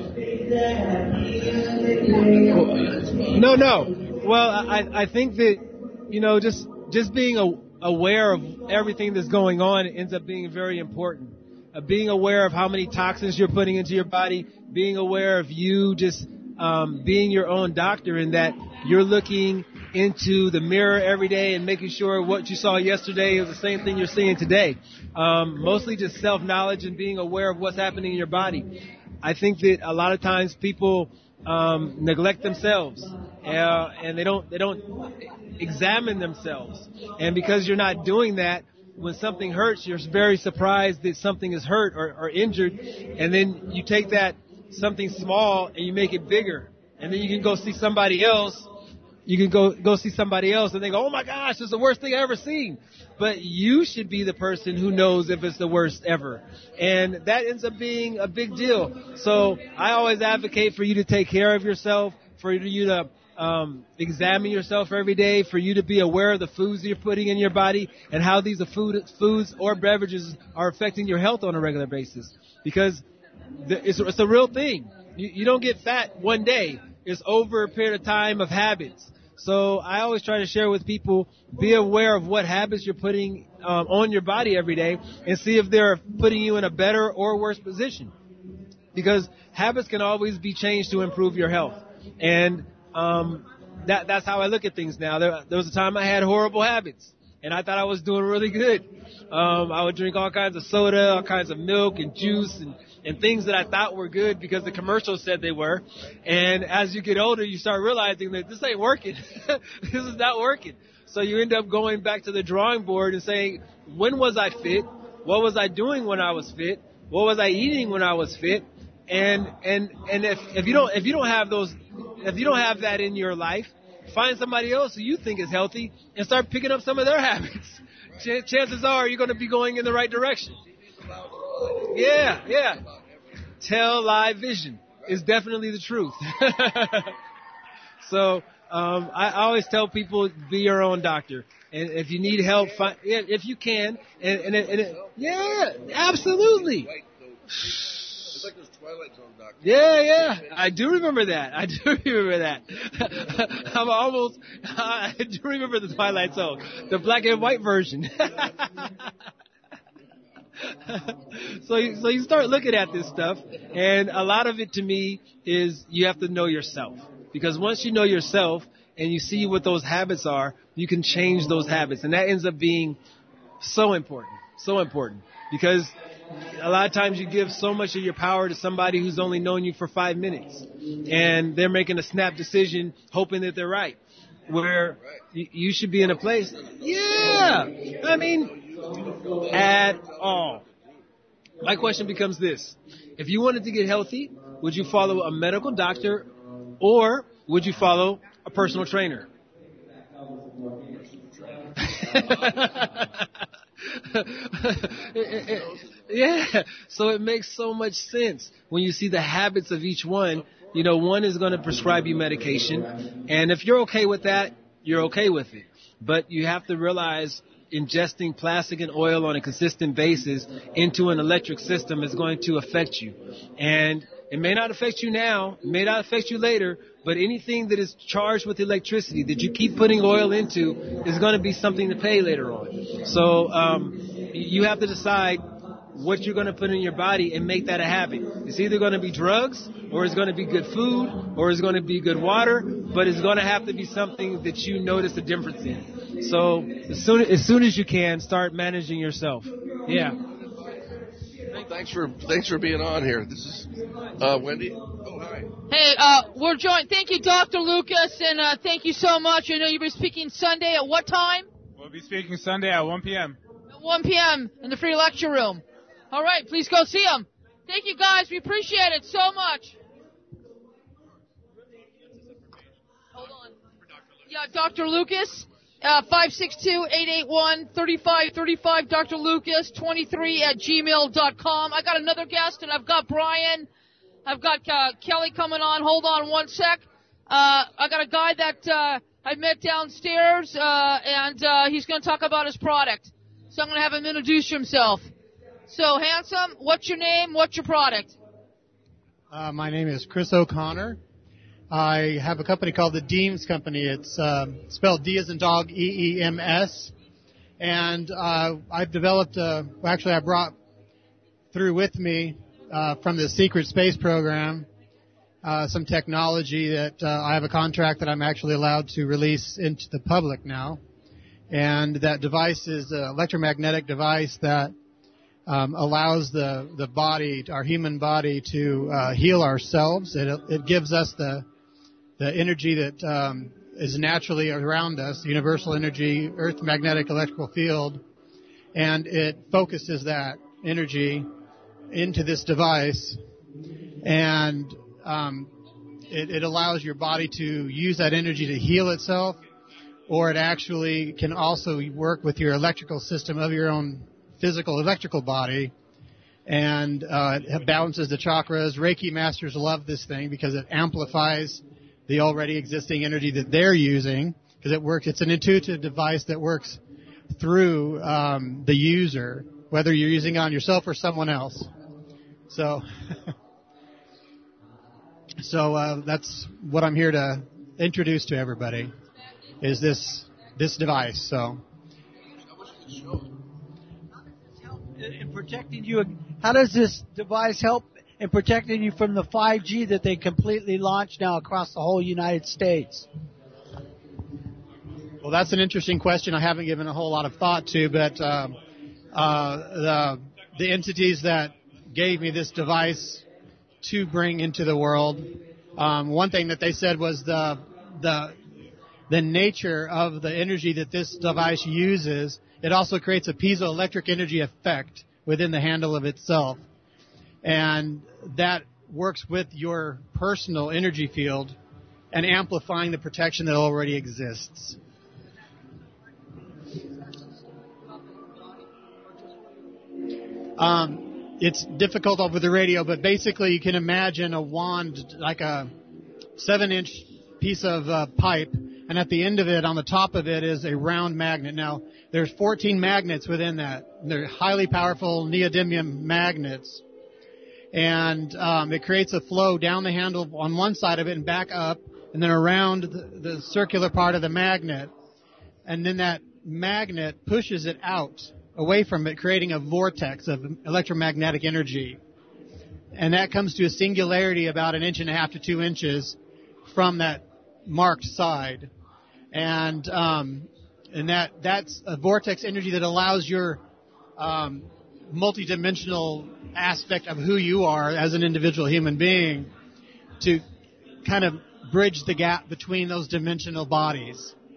no, no. Well, I I think that you know just. Just being a, aware of everything that's going on ends up being very important. Uh, being aware of how many toxins you're putting into your body, being aware of you just um, being your own doctor, and that you're looking into the mirror every day and making sure what you saw yesterday is the same thing you're seeing today. Um, mostly just self-knowledge and being aware of what's happening in your body. I think that a lot of times people um, neglect themselves, uh, and they don't they don't examine themselves. And because you're not doing that, when something hurts, you're very surprised that something is hurt or, or injured, and then you take that something small and you make it bigger, and then you can go see somebody else. You can go go see somebody else and they go, oh my gosh, it's the worst thing I've ever seen. But you should be the person who knows if it's the worst ever. And that ends up being a big deal. So I always advocate for you to take care of yourself, for you to um, examine yourself every day, for you to be aware of the foods you're putting in your body and how these food, foods or beverages are affecting your health on a regular basis. Because the, it's, it's a real thing. You, you don't get fat one day. It's over a period of time of habits. So I always try to share with people, be aware of what habits you're putting um, on your body every day and see if they're putting you in a better or worse position. Because habits can always be changed to improve your health. And um, that, that's how I look at things now. There, there was a time I had horrible habits, and I thought I was doing really good. Um, I would drink all kinds of soda, all kinds of milk and juice and and things that I thought were good because the commercials said they were. And as you get older, you start realizing that this ain't working. This is not working. So you end up going back to the drawing board and saying, when was I fit? What was I doing when I was fit? What was I eating when I was fit? And and and if if you don't if you don't have those if you don't have that in your life, find somebody else who you think is healthy and start picking up some of their habits. Ch- chances are you're going to be going in the right direction. Yeah, yeah. Tell live vision is definitely the truth. So um, I always tell people, be your own doctor. And if you need help, find, if you can. And, and, it, and it, yeah, absolutely. It's like those Twilight Zone doctors. Yeah, yeah. I do remember that. I do remember that. I'm almost, I do remember the Twilight Zone, the black and white version. so, you, so you start looking at this stuff, and a lot of it to me is you have to know yourself. Because once you know yourself and you see what those habits are, you can change those habits. And that ends up being so important, so important. Because a lot of times you give so much of your power to somebody who's only known you for five minutes. And they're making a snap decision hoping that they're right. where y- you should be in a place. Yeah, I mean, at all. My question becomes this: if you wanted to get healthy, would you follow a medical doctor, or would you follow a personal trainer? Yeah, so it makes so much sense when you see the habits of each one. You know, one is going to prescribe you medication, and if you're okay with that, you're okay with it. But you have to realize ingesting plastic and oil on a consistent basis into an electric system is going to affect you. And it may not affect you now, it may not affect you later, but anything that is charged with electricity that you keep putting oil into is going to be something to pay later on. So um, you have to decide what you're going to put in your body and make that a habit. It's either going to be drugs, or it's going to be good food, or it's going to be good water, but it's going to have to be something that you notice a difference in. So as soon as, soon as you can, start managing yourself. Yeah. Thanks for thanks for being on here. This is uh, Wendy. Oh, hi. Hey, uh, we're joined. Thank you, Doctor Lucas, and uh, thank you so much. I know you'll be speaking Sunday at what time? We'll be speaking Sunday at one p.m. At one p.m. in the free lecture room. All right, please go see him. Thank you, guys. We appreciate it so much. Hold on. Yeah, Doctor Lucas, uh, five six two, eight eight one, three five three five, Doctor Lucas, twenty-three at gmail dot com. I got another guest, and I've got Brian. I've got uh, Kelly coming on. Hold on one sec. Uh, I got a guy that uh, I met downstairs, uh, and uh, he's going to talk about his product. So I'm going to have him introduce himself. So, handsome, what's your name? What's your product? Uh, my name is Chris O'Connor. I have a company called the Deems Company. It's uh, spelled D as in dog, E E M S. And uh, I've developed, a, well, actually I brought through with me uh, from the Secret Space Program uh, some technology that uh, I have a contract that I'm actually allowed to release into the public now. And that device is an electromagnetic device that Um, allows the, the body, our human body, to uh, heal ourselves. It, it gives us the the energy that um, is naturally around us, universal energy, earth magnetic electrical field, and it focuses that energy into this device, and um, it, it allows your body to use that energy to heal itself, or it actually can also work with your electrical system of your own physical electrical body, and uh, it balances the chakras. Reiki masters love this thing because it amplifies the already existing energy that they're using, because it works. It's an intuitive device that works through um, the user, whether you're using it on yourself or someone else. So, so uh, that's what I'm here to introduce to everybody, is this this device. So. In protecting you, how does this device help in protecting you from the five G that they completely launched now across the whole United States? Well, that's an interesting question I haven't given a whole lot of thought to, but um, uh, the the entities that gave me this device to bring into the world, um, one thing that they said was the the the nature of the energy that this device uses. It also creates a piezoelectric energy effect within the handle of itself. And that works with your personal energy field and amplifying the protection that already exists. Um, it's difficult over the radio, but basically you can imagine a wand, like a seven-inch piece of uh, pipe, and at the end of it, on the top of it, is a round magnet. Now, there's fourteen magnets within that. They're highly powerful neodymium magnets. And um, it creates a flow down the handle on one side of it and back up, and then around the, the circular part of the magnet. And then that magnet pushes it out, away from it, creating a vortex of electromagnetic energy. And that comes to a singularity about an inch and a half to two inches from that marked side. And um, and that that's a vortex energy that allows your um, multidimensional aspect of who you are as an individual human being to kind of bridge the gap between those dimensional bodies.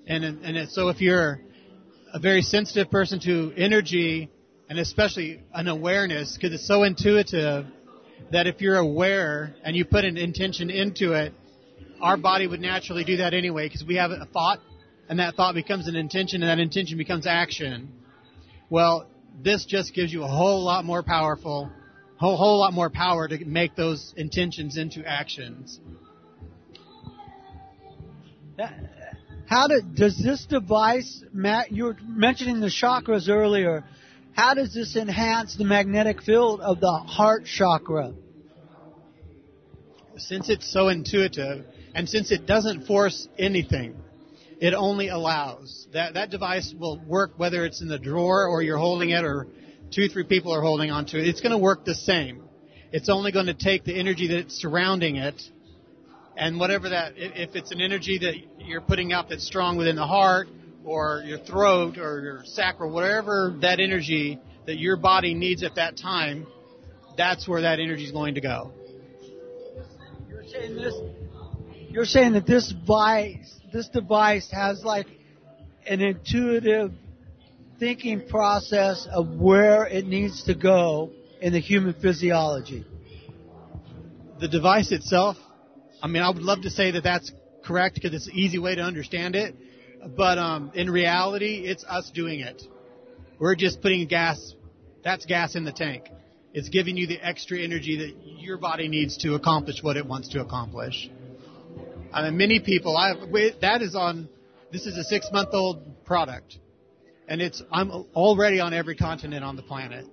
And and it, so if you're a very sensitive person to energy, and especially an awareness, because it's so intuitive, that if you're aware and you put an intention into it, our body would naturally do that anyway, because we have a thought, and that thought becomes an intention, and that intention becomes action. Well, this just gives you a whole lot more powerful, whole whole lot more power to make those intentions into actions. How do, does this device, Matt, you were mentioning the chakras earlier, how does this enhance the magnetic field of the heart chakra? Since it's so intuitive, and since it doesn't force anything, it only allows. That that device will work whether it's in the drawer or you're holding it or two, three people are holding onto it. It's going to work the same. It's only going to take the energy that's surrounding it, and whatever that, if it's an energy that you're putting out that's strong within the heart or your throat or your sacral, whatever that energy that your body needs at that time, that's where that energy is going to go. You're saying this, you're saying that this device, this device has like an intuitive thinking process of where it needs to go in the human physiology. The device itself, I mean, I would love to say that that's correct because it's an easy way to understand it. But um, in reality, it's us doing it. We're just putting gas, that's gas in the tank. It's giving you the extra energy that your body needs to accomplish what it wants to accomplish. I mean, many people, I that is on, this is a six-month-old product. And it's, I'm already on every continent on the planet.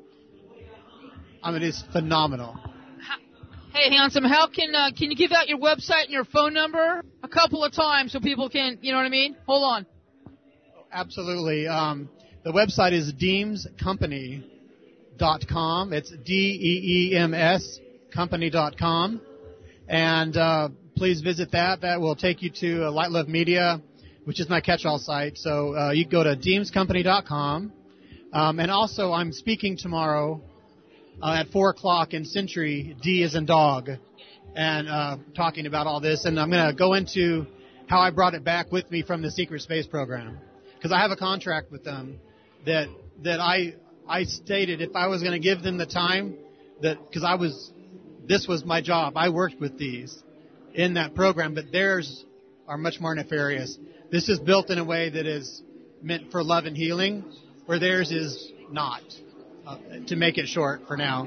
I mean, it's phenomenal. Hey, Handsome, how can uh, can you give out your website and your phone number a couple of times so people can, you know what I mean? Hold on. Absolutely. Um, the website is deems company dot com. It's D E E M S company dot com. And uh, please visit that. That will take you to uh, Light Love Media, which is my catch-all site. So uh, you can go to deems company dot com. Um, and also, I'm speaking tomorrow Uh, at four o'clock in Century, D as in dog, and uh, talking about all this. And I'm going to go into how I brought it back with me from the secret space program, because I have a contract with them that that I I stated if I was going to give them the time, that because I was this was my job. I worked with these in that program, but theirs are much more nefarious. This is built in a way that is meant for love and healing, where theirs is not. Uh, to make it short for now.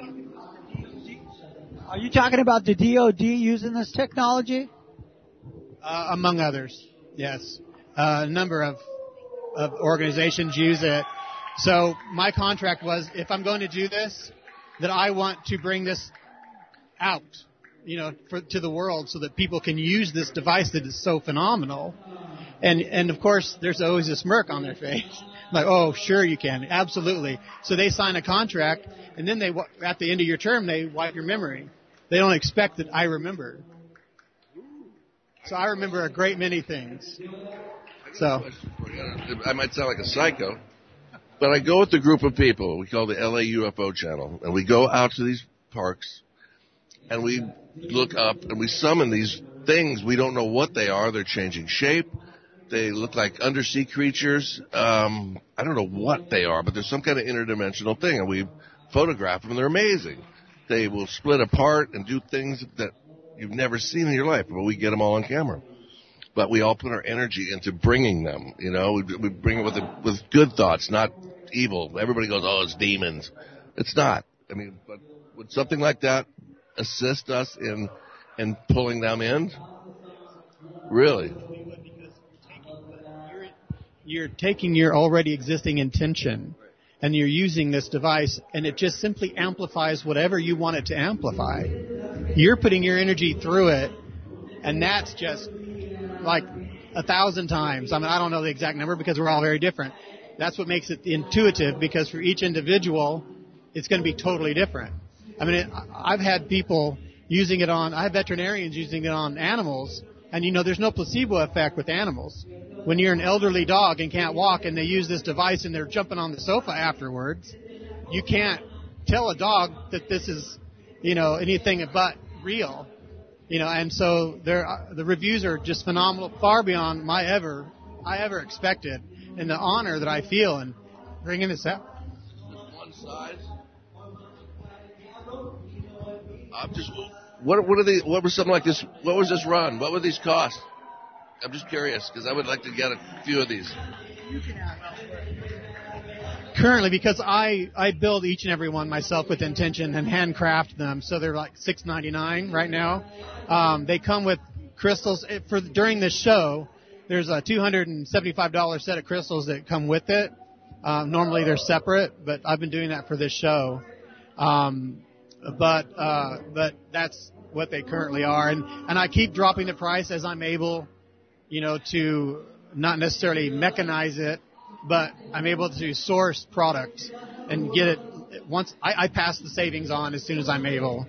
Are you talking about the D O D using this technology? Uh, among others, yes. Uh, a number of, of organizations use it. So my contract was, if I'm going to do this, that I want to bring this out, you know, for, to the world so that people can use this device that is so phenomenal. And, and of course, there's always a smirk on their face. Like, oh, sure you can. Absolutely. So they sign a contract, and then they, at the end of your term, they wipe your memory. They don't expect that I remember. So I remember a great many things. So I might sound like a psycho, but I go with a group of people we call the L A U F O channel, and we go out to these parks, and we look up, and we summon these things. We don't know what they are. They're changing shape. They look like undersea creatures. Um, I don't know what they are, but there's some kind of interdimensional thing, and we photograph them, and they're amazing. They will split apart and do things that you've never seen in your life, but we get them all on camera. But we all put our energy into bringing them, you know. We, we bring it with, a, with good thoughts, not evil. Everybody goes, oh, it's demons. It's not. I mean, but would something like that assist us in in pulling them in? Really? You're taking your already existing intention and you're using this device, and it just simply amplifies whatever you want it to amplify. You're putting your energy through it, and that's just like a thousand times. I mean, I don't know the exact number because we're all very different. That's what makes it intuitive, because for each individual, it's going to be totally different. I mean, it, I've had people using it on, I have veterinarians using it on animals, and you know, there's no placebo effect with animals. When you're an elderly dog and can't walk and they use this device and they're jumping on the sofa afterwards, you can't tell a dog that this is, you know, anything but real. You know, and so there, the reviews are just phenomenal, far beyond my ever I ever expected, and the honor that I feel in bringing this out. One size. I'm just. What what are they? What was something like this? What was this run? What would these cost? I'm just curious because I would like to get a few of these. Currently, because I, I build each and every one myself with intention and handcraft them, so they're like six ninety-nine right now. Um, they come with crystals for during this show. There's a two hundred seventy-five dollars set of crystals that come with it. Um, normally they're separate, but I've been doing that for this show. Um, but uh, but that's what they currently are, and and I keep dropping the price as I'm able, you know, to not necessarily mechanize it. But I'm able to source products and get it once I, I pass the savings on as soon as I'm able.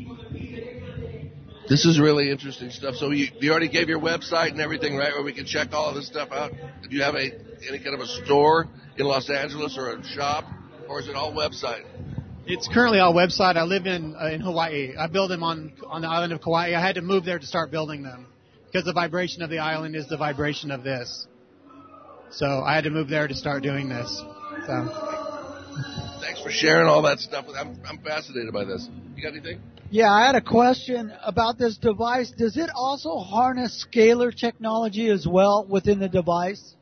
This is really interesting stuff. So you, you already gave your website and everything, right, where we can check all of this stuff out? Do you have a any kind of a store in Los Angeles or a shop, or is it all website? It's currently all website. I live in uh, in Hawaii. I build them on on the island of Kauai. I had to move there to start building them because the vibration of the island is the vibration of this. So I had to move there to start doing this. So. Thanks for sharing all that stuff. I'm, I'm fascinated by this. You got anything? Yeah, I had a question about this device. Does it also harness scalar technology as well within the device?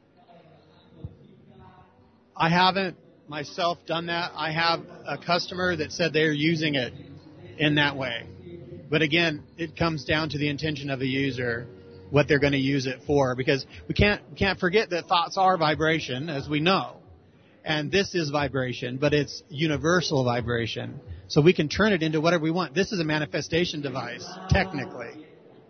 I haven't myself done that. I have a customer that said they're using it in that way. But again, it comes down to the intention of the user, what they're going to use it for, because we can't we can't forget that thoughts are vibration, as we know, and this is vibration, but it's universal vibration, so we can turn it into whatever we want. This is a manifestation device, technically.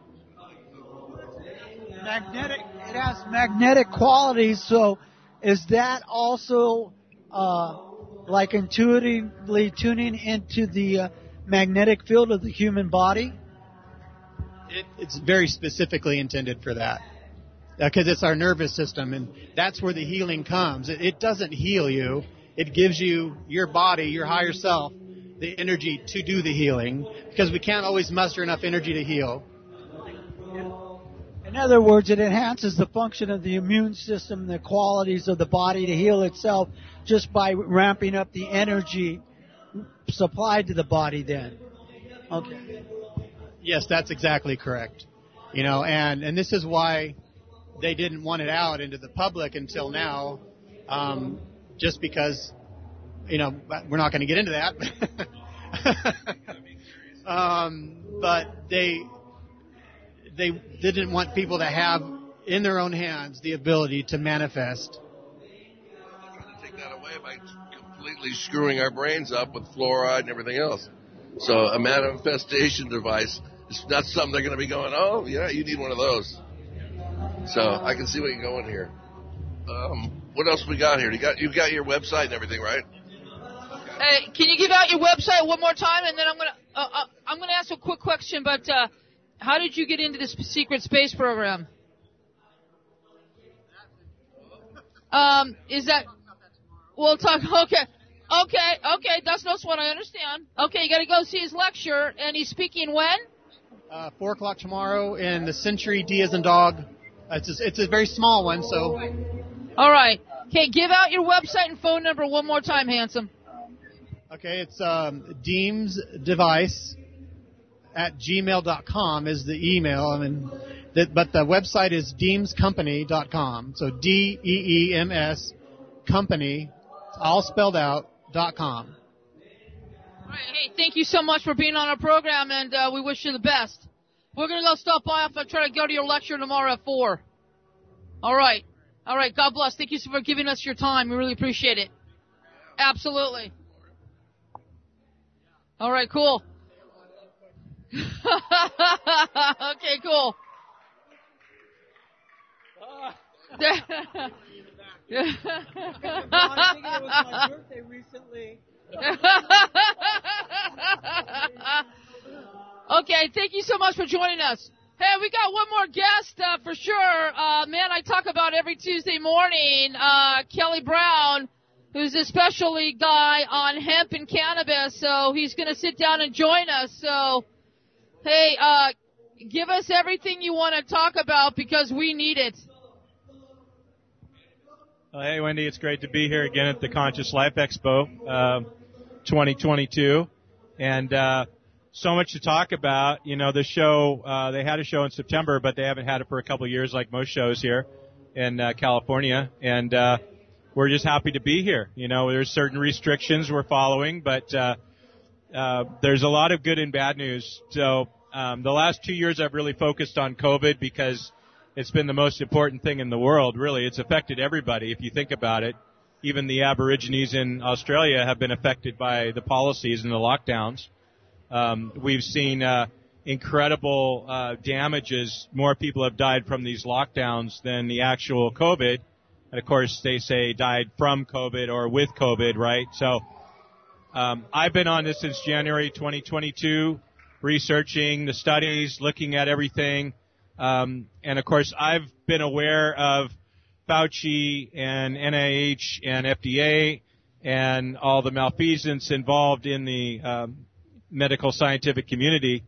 Magnetic. It has magnetic qualities, so is that also uh, like intuitively tuning into the uh, magnetic field of the human body? It, it's very specifically intended for that because uh, it's our nervous system, and that's where the healing comes. It, it doesn't heal you. It gives you, your body, your higher self, the energy to do the healing because we can't always muster enough energy to heal. In other words, it enhances the function of the immune system and the qualities of the body to heal itself just by ramping up the energy supplied to the body then. Okay. Yes, that's exactly correct. You know, and, and this is why they didn't want it out into the public until now, um, just because, you know, we're not going to get into that. um, but they they didn't want people to have in their own hands the ability to manifest. They're trying to take that away by completely screwing our brains up with fluoride and everything else. So a manifestation device is not something they're going to be going, oh, yeah, you need one of those. So I can see where you're going here. Um, what else we got here? You got you've got your website and everything, right? Hey, can you give out your website one more time, and then I'm gonna uh, uh, I'm gonna ask a quick question. But uh, how did you get into this secret space program? Um, is that we'll talk? Okay. Okay, okay, that's not what I understand. Okay, you got to go see his lecture, and he's speaking when? Uh, four o'clock tomorrow in the Century D as in dog. It's a, it's a very small one, so. All right. Okay, give out your website and phone number one more time, handsome. Okay, it's um, Deems Device at gmail dot com is the email. I mean, that, but the website is deems company dot com. So D E E M S company, all spelled out. Dot com. All right, hey, thank you so much for being on our program, and uh, we wish you the best. We're going to go stop by and try to go to your lecture tomorrow at four. All right. All right, God bless. Thank you for giving us your time. We really appreciate it. Absolutely. All right, cool. Okay, cool. Yeah. I think it was my birthday recently. Okay, thank you so much for joining us. Hey, we got one more guest uh, for sure. Uh, man, I talk about every Tuesday morning, uh, Kelly Brown, who's a specialty guy on hemp and cannabis, so he's going to sit down and join us. So, hey, uh, give us everything you want to talk about because we need it. Uh, hey, Wendy, it's great to be here again at the Conscious Life Expo uh, twenty twenty-two. And uh, so much to talk about. You know, the show, uh, they had a show in September, but they haven't had it for a couple of years like most shows here in uh, California. And uh, we're just happy to be here. You know, there's certain restrictions we're following, but uh, uh, there's a lot of good and bad news. So um, the last two years I've really focused on COVID because it's been the most important thing in the world, really. It's affected everybody, if you think about it. Even the Aborigines in Australia have been affected by the policies and the lockdowns. Um, we've seen uh, incredible uh, damages. More people have died from these lockdowns than the actual COVID. And, of course, they say died from COVID or with COVID, right? So um, I've been on this since January twenty twenty-two, researching the studies, looking at everything. Um, and, of course, I've been aware of Fauci and N I H and F D A and all the malfeasance involved in the um, medical scientific community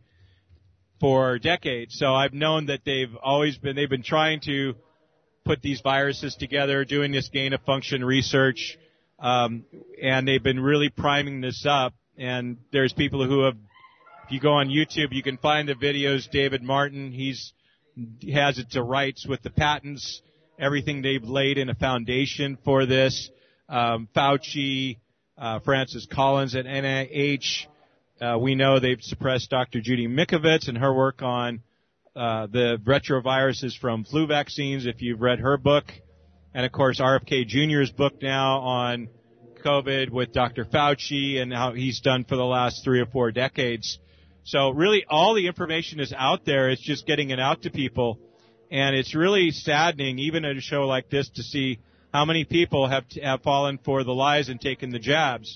for decades. So I've known that they've always been, they've been trying to put these viruses together, doing this gain-of-function research, um, and they've been really priming this up. And there's people who have, if you go on YouTube, you can find the videos. David Martin, he's has it to rights with the patents, everything they've laid in a foundation for this. Um, Fauci, uh, Francis Collins at N I H. Uh, we know they've suppressed Doctor Judy Mikovits and her work on uh, the retroviruses from flu vaccines, if you've read her book. And, of course, R F K Junior's book now on COVID with Doctor Fauci and how he's done for the last three or four decades. So really all the information is out there. It's just getting it out to people. And it's really saddening, even at a show like this, to see how many people have, have fallen for the lies and taken the jabs.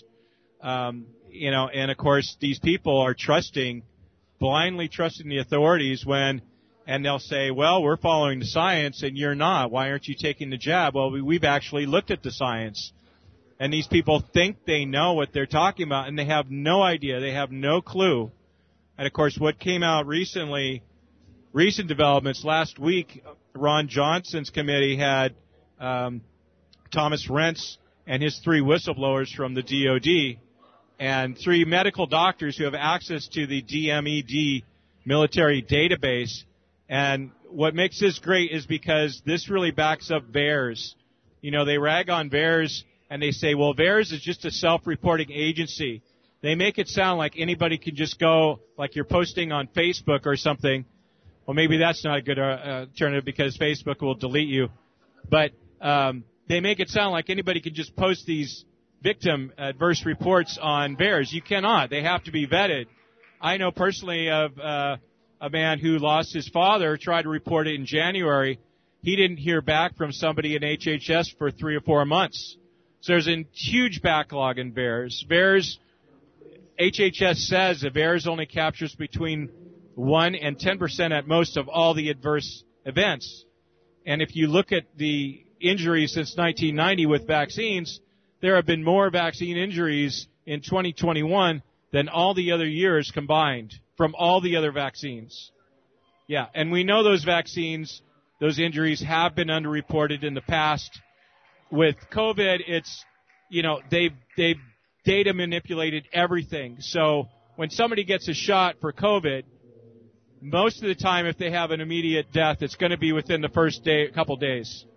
Um, you know, and, of course, these people are trusting, blindly trusting the authorities when, and they'll say, well, we're following the science and you're not. Why aren't you taking the jab? Well, we, we've actually looked at the science. And these people think they know what they're talking about, and they have no idea. They have no clue. And, of course, what came out recently, recent developments, last week, Ron Johnson's committee had um, Thomas Rentz and his three whistleblowers from the D O D and three medical doctors who have access to the D M E D military database. And what makes this great is because this really backs up VAERS. You know, they rag on VAERS and they say, well, VAERS is just a self-reporting agency. They make it sound like anybody can just go, like you're posting on Facebook or something. Well, maybe that's not a good uh, alternative because Facebook will delete you. But um, they make it sound like anybody can just post these victim adverse reports on VAERS. You cannot. They have to be vetted. I know personally of uh, a man who lost his father, tried to report it in January. He didn't hear back from somebody in H H S for three or four months. So there's a huge backlog in VAERS. VAERS, H H S says that VAERS only captures between one and ten percent at most of all the adverse events. And if you look at the injuries since nineteen ninety with vaccines, there have been more vaccine injuries in twenty twenty-one than all the other years combined from all the other vaccines. Yeah, and we know those vaccines, those injuries have been underreported in the past. With COVID, it's, you know, they've, they've data manipulated everything. So when somebody gets a shot for COVID, most of the time if they have an immediate death, it's going to be within the first day, couple days.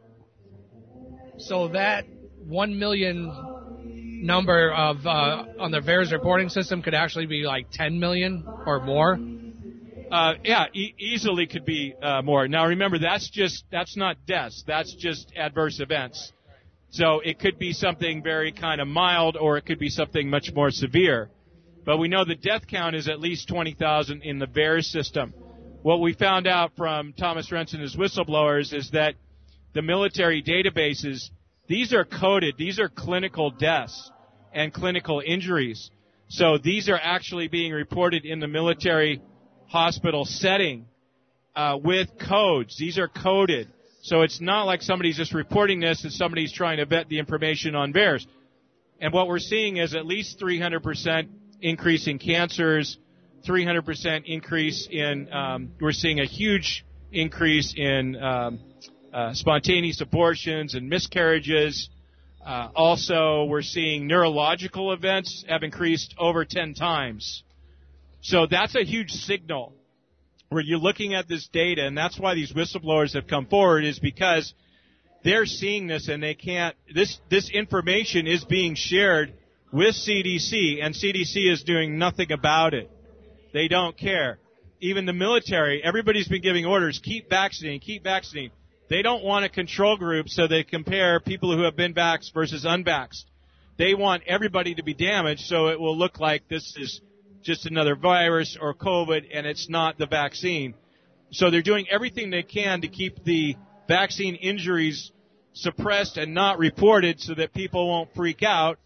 So that one million number of uh, on the VAERS reporting system could actually be like ten million or more? Uh, yeah, e- easily could be uh, more. Now remember, that's just, that's not deaths. That's just adverse events. So it could be something very kind of mild, or it could be something much more severe. But we know the death count is at least twenty thousand in the VAERS system. What we found out from Thomas Rentz and his whistleblowers is that the military databases, these are coded. These are clinical deaths and clinical injuries. So these are actually being reported in the military hospital setting uh, with codes. These are coded. So it's not like somebody's just reporting this and somebody's trying to vet the information on VAERS. And what we're seeing is at least three hundred percent increase in cancers, three hundred percent increase in, um, we're seeing a huge increase in um, uh, spontaneous abortions and miscarriages. Uh, also, we're seeing neurological events have increased over ten times. So that's a huge signal where you're looking at this data, and that's why these whistleblowers have come forward, is because they're seeing this and they can't, this, this information is being shared with C D C, and C D C is doing nothing about it. They don't care. Even the military, everybody's been giving orders, keep vaccinating, keep vaccinating. They don't want a control group so they compare people who have been vaxxed versus unvaxxed. They want everybody to be damaged so it will look like this is just another virus or COVID and it's not the vaccine. So they're doing everything they can to keep the vaccine injuries suppressed and not reported so that people won't freak out.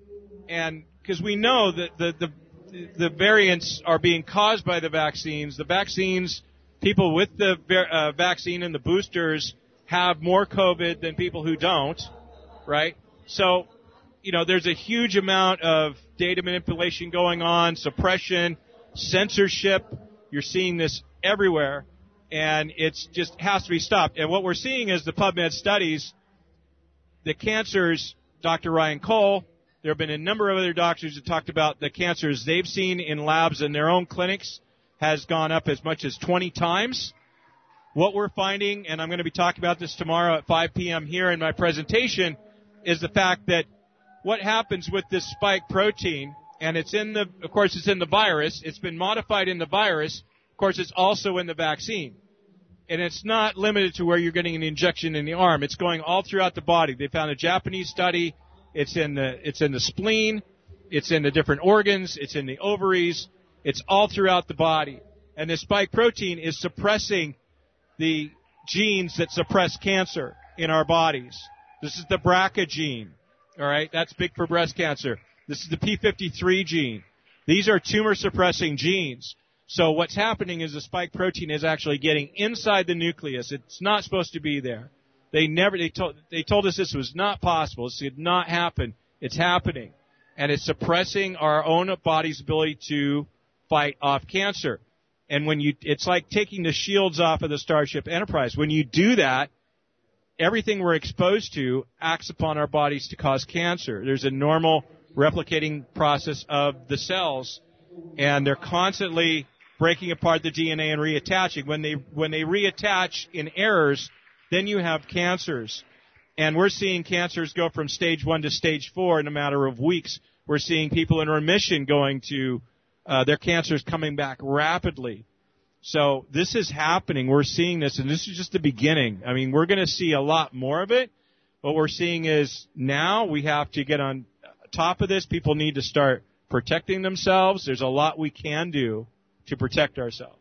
And because we know that the, the, the variants are being caused by the vaccines, the vaccines, people with the uh, vaccine and the boosters have more COVID than people who don't, right? So, you know, there's a huge amount of data manipulation going on, suppression, censorship. You're seeing this everywhere, and it's just has to be stopped. And what we're seeing is the PubMed studies, the cancers, Doctor Ryan Cole, there have been a number of other doctors that talked about the cancers they've seen in labs in their own clinics has gone up as much as twenty times. What we're finding, and I'm going to be talking about this tomorrow at five p.m. here in my presentation, is the fact that what happens with this spike protein, and it's in the, of course, it's in the virus. It's been modified in the virus. Of course, it's also in the vaccine. And it's not limited to where you're getting an injection in the arm. It's going all throughout the body. They found a Japanese study. It's in the, it's in the spleen. It's in the different organs. It's in the ovaries. It's all throughout the body. And this spike protein is suppressing the genes that suppress cancer in our bodies. This is the B R C A gene. All right, that's big for breast cancer. This is the P fifty-three gene. These are tumor-suppressing genes. So what's happening is the spike protein is actually getting inside the nucleus. It's not supposed to be there. They never. They told. They told us this was not possible. This did not happen. It's happening, and it's suppressing our own body's ability to fight off cancer. And when you, it's like taking the shields off of the Starship Enterprise. When you do that, everything we're exposed to acts upon our bodies to cause cancer. There's a normal replicating process of the cells, and they're constantly breaking apart the D N A and reattaching. When they when they reattach in errors, then you have cancers. And we're seeing cancers go from stage one to stage four in a matter of weeks. We're seeing people in remission going to uh, their cancers coming back rapidly. So this is happening. We're seeing this, and this is just the beginning. I mean, we're going to see a lot more of it. What we're seeing is now we have to get on top of this. People need to start protecting themselves. There's a lot we can do to protect ourselves.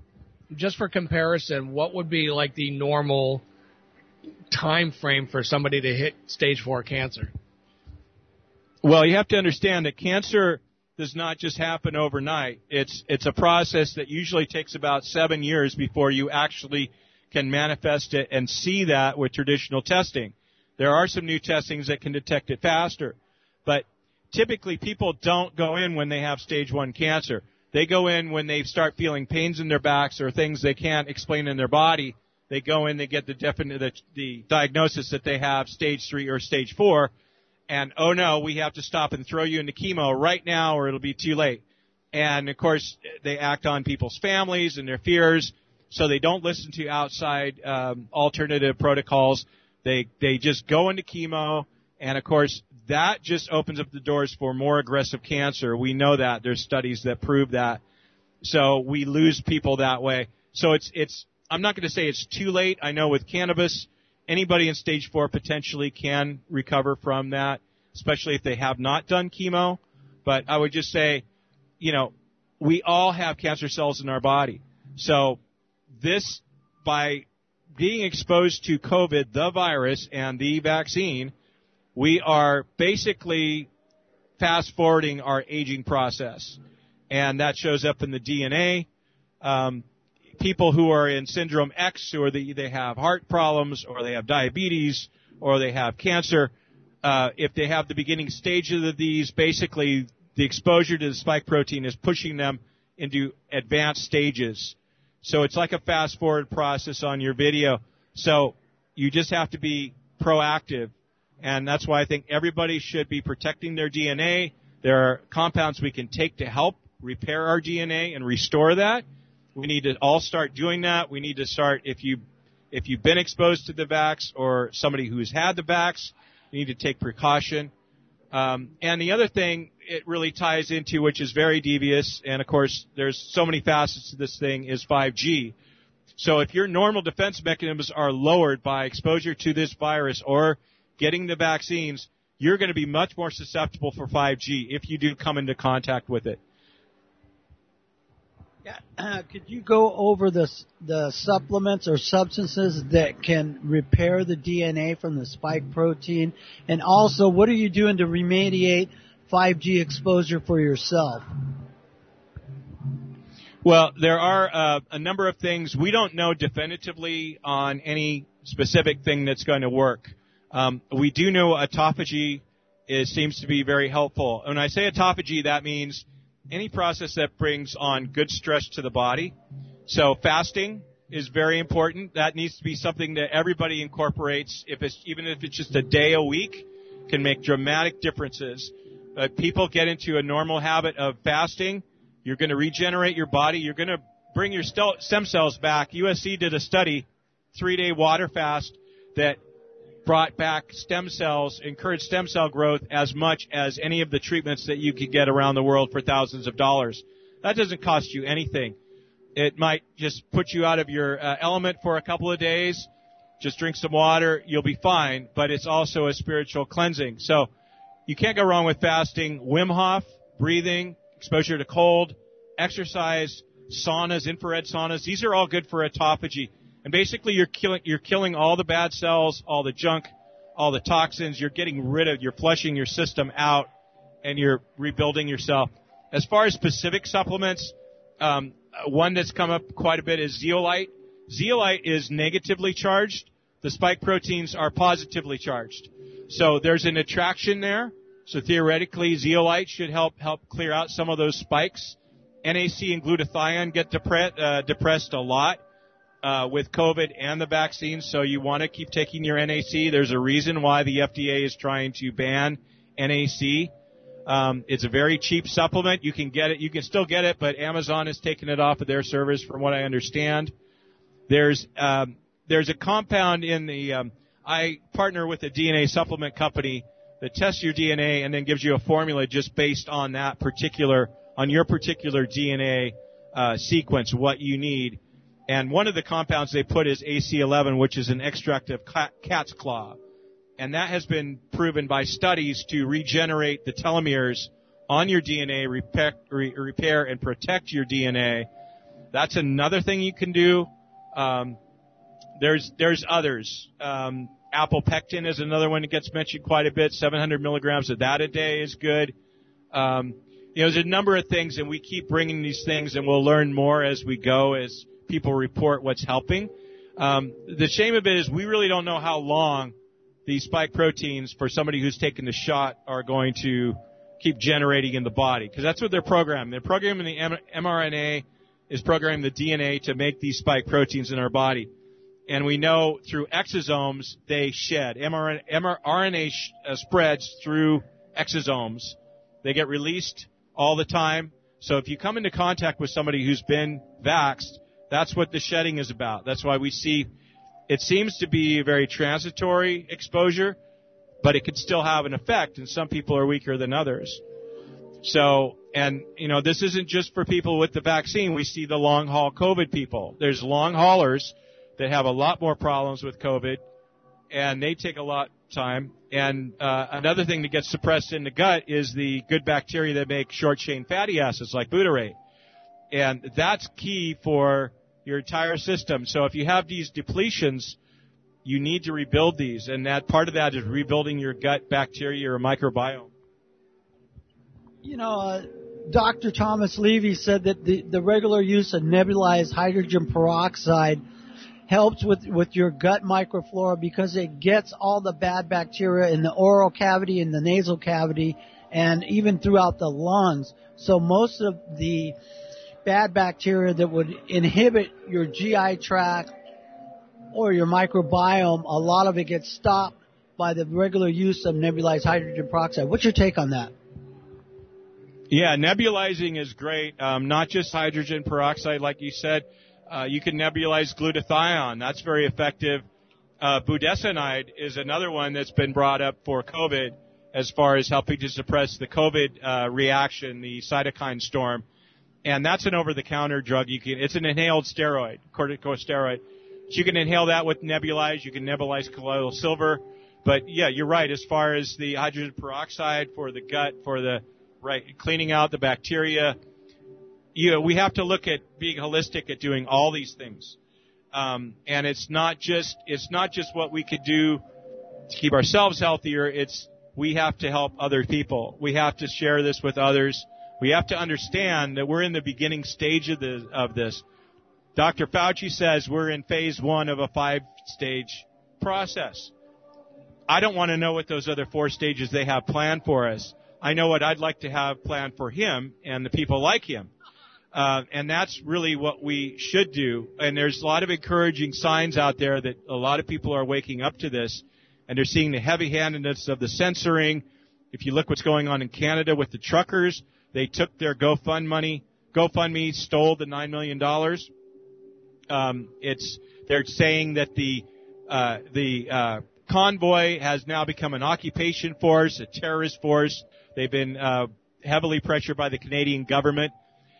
Just for comparison, what would be like the normal time frame for somebody to hit stage four cancer? Well, you have to understand that cancer does not just happen overnight. It's it's a process that usually takes about seven years before you actually can manifest it and see that with traditional testing. There are some new testings that can detect it faster, but typically people don't go in when they have stage one cancer. They go in when they start feeling pains in their backs or things they can't explain in their body. They go in, they get the definite the, the diagnosis that they have stage three or stage four. And, oh, no, we have to stop and throw you into chemo right now or it'll be too late. And, of course, they act on people's families and their fears, so they don't listen to outside um, alternative protocols. They they just go into chemo, and, of course, that just opens up the doors for more aggressive cancer. We know that. There's studies that prove that. So we lose people that way. So it's it's. I'm not going to say it's too late. I know with cannabis, anybody in stage four potentially can recover from that, especially if they have not done chemo. But I would just say, you know, we all have cancer cells in our body. So this, by being exposed to COVID, the virus, and the vaccine, we are basically fast-forwarding our aging process. And that shows up in the D N A. Um, people who are in syndrome X, or the, they have heart problems, or they have diabetes, or they have cancer, uh, if they have the beginning stages of these, basically the exposure to the spike protein is pushing them into advanced stages. So it's like a fast-forward process on your video. So, you just have to be proactive. And that's why I think everybody should be protecting their D N A. There are compounds we can take to help repair our D N A and restore that. We need to all start doing that. We need to start, if you, if you've been exposed to the vax or somebody who's had the vax, you need to take precaution. Um, and the other thing it really ties into, which is very devious, and of course there's so many facets to this thing, is five G. So if your normal defense mechanisms are lowered by exposure to this virus or getting the vaccines, you're going to be much more susceptible for five G if you do come into contact with it. Yeah, uh, could you go over the the supplements or substances that can repair the D N A from the spike protein? And also, what are you doing to remediate five G exposure for yourself? Well, there are uh, a number of things. We don't know definitively on any specific thing that's going to work. Um, we do know autophagy is, seems to be very helpful. When I say autophagy, that means any process that brings on good stress to the body. So fasting is very important. That needs to be something that everybody incorporates. If it's, even if it's just a day a week, can make dramatic differences. But people get into a normal habit of fasting. You're going to regenerate your body. You're going to bring your stem cells back. U S C did a study, three-day water fast, that brought back stem cells, encouraged stem cell growth as much as any of the treatments that you could get around the world for thousands of dollars. That doesn't cost you anything. It might just put you out of your uh, element for a couple of days. Just drink some water. You'll be fine. But it's also a spiritual cleansing. So you can't go wrong with fasting. Wim Hof, breathing, exposure to cold, exercise, saunas, infrared saunas. These are all good for autophagy. And basically you're killing, you're killing all the bad cells, all the junk, all the toxins. You're getting rid of, you're flushing your system out, and you're rebuilding yourself. As far as specific supplements, um, one that's come up quite a bit is zeolite. Zeolite is negatively charged. The spike proteins are positively charged. So there's an attraction there. So theoretically, zeolite should help help clear out some of those spikes. N A C and glutathione get depre- uh, depressed a lot uh, with COVID and the vaccines, so you want to keep taking your N A C. There's a reason why the F D A is trying to ban N A C. Um, it's a very cheap supplement. You can get it. You can still get it, but Amazon has taken it off of their servers, from what I understand. There's um, there's a compound in the um, I partner with a D N A supplement company that tests your D N A and then gives you a formula just based on that particular, on your particular D N A uh, sequence, what you need. And one of the compounds they put is A C eleven, which is an extract of cat's claw. And that has been proven by studies to regenerate the telomeres on your D N A, repair, re- repair and protect your D N A. That's another thing you can do. Um, there's there's others. Um, Apple pectin is another one that gets mentioned quite a bit. seven hundred milligrams of that a day is good. Um, you know, there's a number of things, and we keep bringing these things, and we'll learn more as we go, as people report what's helping. Um, the shame of it is we really don't know how long these spike proteins, for somebody who's taken the shot, are going to keep generating in the body, because that's what they're programming. They're programming the mRNA, is programming the D N A to make these spike proteins in our body. And we know through exosomes they shed. mRNA sh- uh, spreads through exosomes. They get released all the time. So if you come into contact with somebody who's been vaxxed, that's what the shedding is about. That's why we see it seems to be a very transitory exposure, but it could still have an effect, and some people are weaker than others. So, and, you know, this isn't just for people with the vaccine. We see the long-haul COVID people. There's long haulers that have a lot more problems with COVID, and they take a lot of time. And uh, another thing that gets suppressed in the gut is the good bacteria that make short-chain fatty acids like butyrate. And that's key for your entire system. So if you have these depletions, you need to rebuild these, and that part of that is rebuilding your gut bacteria or microbiome. You know, uh, Doctor Thomas Levy said that the, the regular use of nebulized hydrogen peroxide helps with, with your gut microflora because it gets all the bad bacteria in the oral cavity and the nasal cavity and even throughout the lungs. So most of the bad bacteria that would inhibit your G I tract or your microbiome, a lot of it gets stopped by the regular use of nebulized hydrogen peroxide. What's your take on that? Yeah, nebulizing is great. Um, not just hydrogen peroxide, like you said. Uh, you can nebulize glutathione. That's very effective. Uh, budesonide is another one that's been brought up for COVID as far as helping to suppress the COVID uh, reaction, the cytokine storm. And that's an over-the-counter drug. You can, it's an inhaled steroid, corticosteroid. So you can inhale that with nebulize. You can nebulize colloidal silver. But, yeah, you're right. As far as the hydrogen peroxide for the gut, for the right cleaning out the bacteria, you know, we have to look at being holistic at doing all these things. Um, and it's not just it's not just what we could do to keep ourselves healthier. It's we have to help other people. We have to share this with others. We have to understand that we're in the beginning stage of, the, of this. Doctor Fauci says we're in phase one of a five-stage process. I don't want to know what those other four stages they have planned for us. I know what I'd like to have planned for him and the people like him. Uh, and that's really what we should do. And there's a lot of encouraging signs out there that a lot of people are waking up to this, and they're seeing the heavy-handedness of the censoring. If you look what's going on in Canada with the truckers, they took their GoFund money. GoFundMe stole the nine million dollars. Um, it's they're saying that the uh, the uh, convoy has now become an occupation force, a terrorist force. They've been uh, heavily pressured by the Canadian government.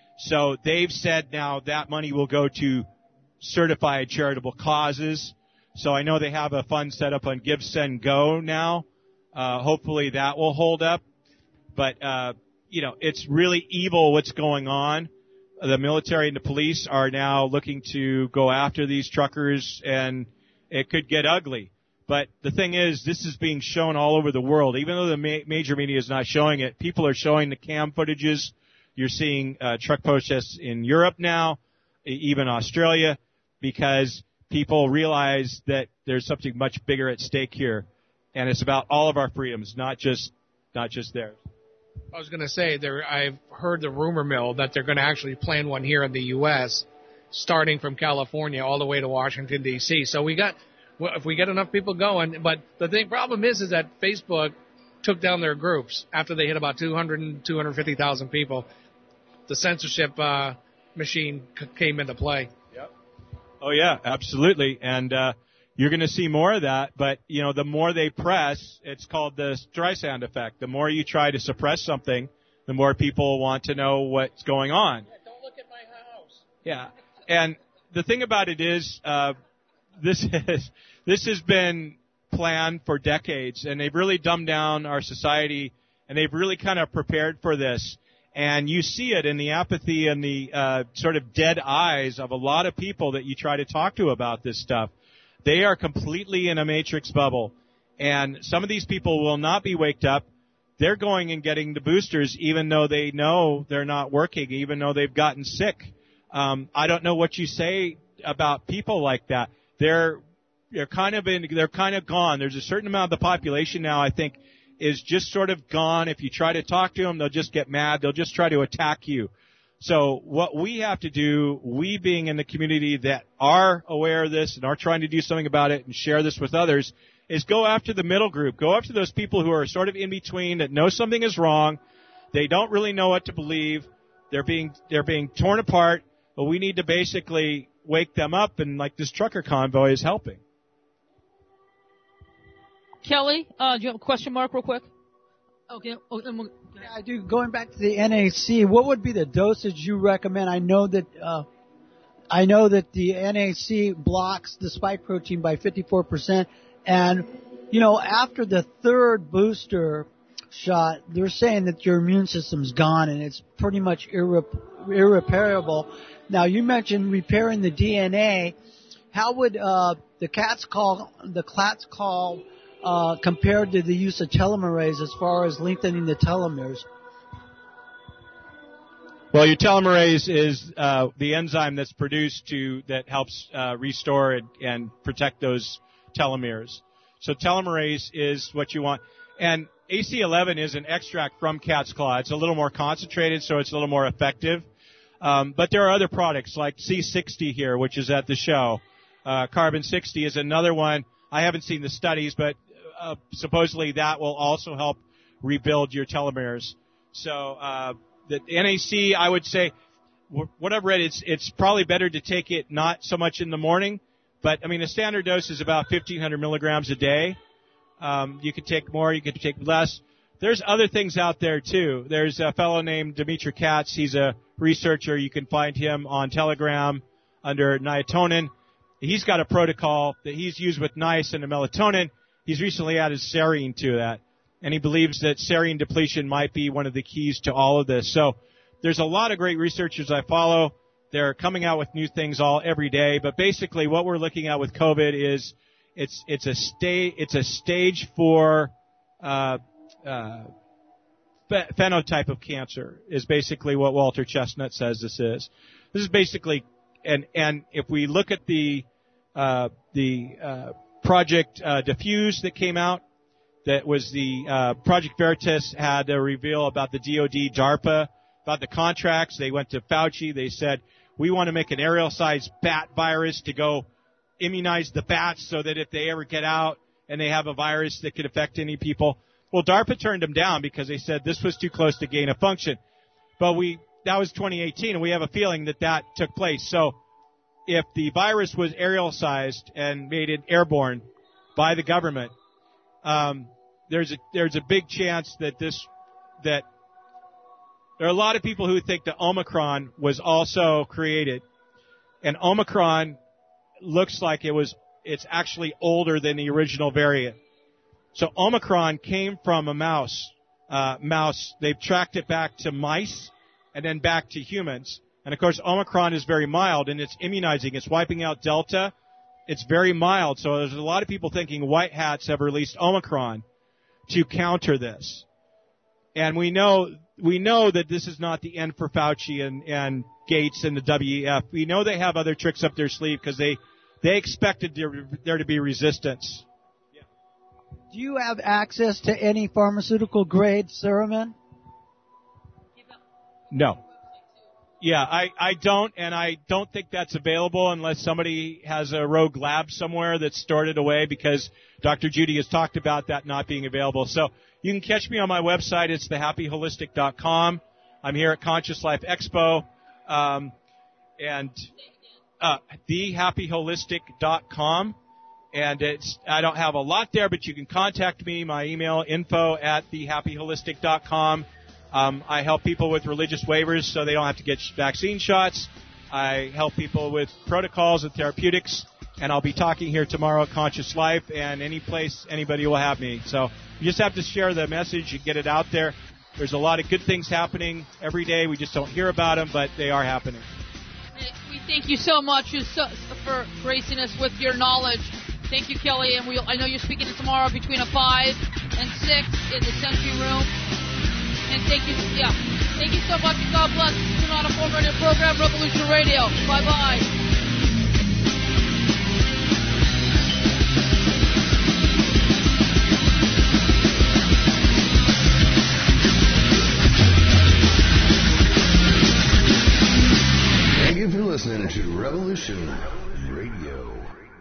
So they've said now that money will go to certified charitable causes. So I know they have a fund set up on Give, Send, Go now. Uh, hopefully that will hold up. But, uh, you know, it's really evil what's going on. The military and the police are now looking to go after these truckers, and it could get ugly. But the thing is, this is being shown all over the world. Even though the ma- major media is not showing it, people are showing the cam footages. You're seeing uh, truck protests in Europe now, even Australia, because people realize that there's something much bigger at stake here, and it's about all of our freedoms, not just not just theirs. I was going to say, there. I've heard the rumor mill that they're going to actually plan one here in the U S, starting from California all the way to Washington, D C. So we got, well, if we get enough people going, but the thing problem is, is that Facebook took down their groups after they hit about two hundred, two hundred fifty thousand people. The censorship uh, machine c- came into play. Yep. Oh, yeah, absolutely. And uh, you're going to see more of that. But, you know, the more they press, it's called the Streisand effect. The more you try to suppress something, the more people want to know what's going on. Yeah, don't look at my house. Yeah. And the thing about it is, uh, this is this has been planned for decades, and they've really dumbed down our society, and they've really kind of prepared for this. And you see it in the apathy and the uh, sort of dead eyes of a lot of people that you try to talk to about this stuff. They are completely in a matrix bubble. And some of these people will not be waked up. They're going and getting the boosters even though they know they're not working, even though they've gotten sick. Um, I don't know what you say about people like that. They're they're kind of in, they're kind of gone. There's a certain amount of the population now, I think, is just sort of gone. If you try to talk to them, they'll just get mad. They'll just try to attack you. So what we have to do, we being in the community that are aware of this and are trying to do something about it and share this with others, is go after the middle group. Go after those people who are sort of in between, that know something is wrong. They don't really know what to believe. They're being, they're being torn apart, but we need to basically wake them up, and like this trucker convoy is helping. Kelly, uh, do you have a question mark real quick? Okay. Oh, and we'll, yeah, I do. Going back to the N A C, what would be the dosage you recommend? I know that uh, I know that the N A C blocks the spike protein by fifty-four percent, and you know after the third booster shot, they're saying that your immune system's gone and it's pretty much irre- irreparable. Now you mentioned repairing the D N A. How would uh, the cat's call the cat's call Uh, compared to the use of telomerase as far as lengthening the telomeres? Well, your telomerase is uh, the enzyme that's produced to that helps uh, restore and, and protect those telomeres. So telomerase is what you want. And A C eleven is an extract from cat's claw. It's a little more concentrated, so it's a little more effective. Um, but there are other products like C sixty here, which is at the show. uh, carbon sixty is another one. I haven't seen the studies, but uh, supposedly that will also help rebuild your telomeres. So uh, the N A C, I would say, what I've read, it's it's probably better to take it not so much in the morning, but I mean, a standard dose is about fifteen hundred milligrams a day. Um, you could take more, you could take less. There's other things out there too. There's a fellow named Dimitri Katz. He's a researcher. You can find him on Telegram under Niatonin. He's got a protocol that he's used with niacin and melatonin. He's recently added serine to that, and he believes that serine depletion might be one of the keys to all of this. So there's a lot of great researchers I follow. They're coming out with new things all every day. But basically, what we're looking at with COVID is it's it's a sta- it's a stage four uh, uh, ph- phenotype of cancer is basically what Walter Chestnut says this is. This is basically, and and if we look at the uh, the uh, Project uh, Diffuse that came out, that was the uh, Project Veritas had a reveal about the D O D, DARPA, about the contracts. They went to Fauci. They said, we want to make an aerial-sized bat virus to go immunize the bats so that if they ever get out and they have a virus that could affect any people. Well, DARPA turned them down because they said this was too close to gain of function. But we that was twenty eighteen, and we have a feeling that that took place. So if the virus was aerial-sized and made it airborne by the government, um, there's a there's a big chance that this that there are a lot of people who think that Omicron was also created, and Omicron looks like it was it's actually older than the original variant. So Omicron came from a mouse. Uh, mouse. They've tracked it back to mice and then back to humans. And of course, Omicron is very mild and it's immunizing. It's wiping out Delta. It's very mild. So there's a lot of people thinking white hats have released Omicron to counter this. And we know we know that this is not the end for Fauci and, and Gates and the W E F. We know they have other tricks up their sleeve because they they expected there, there to be resistance. Do you have access to any pharmaceutical grade Suramin? No. Yeah, I, I don't, and I don't think that's available unless somebody has a rogue lab somewhere that's stored it away, because Doctor Judy has talked about that not being available. So you can catch me on my website. It's the happy holistic dot com. I'm here at Conscious Life Expo, um, and uh, the happy holistic dot com. And it's I don't have a lot there, but you can contact me. My email, info at the happy holistic dot com. Um, I help people with religious waivers so they don't have to get vaccine shots. I help people with protocols and therapeutics. And I'll be talking here tomorrow at Conscious Life, and any place anybody will have me. So you just have to share the message and get it out there. There's a lot of good things happening every day. We just don't hear about them, but they are happening. We thank you so much for gracing us with your knowledge. Thank you, Kelly. And we'll, I know you're speaking tomorrow between a five and six in the Century Room. And thank you, yeah, thank you so much, and God bless. This is not a full radio program, Revolution Radio. Bye bye. Thank you for listening to Revolution Radio.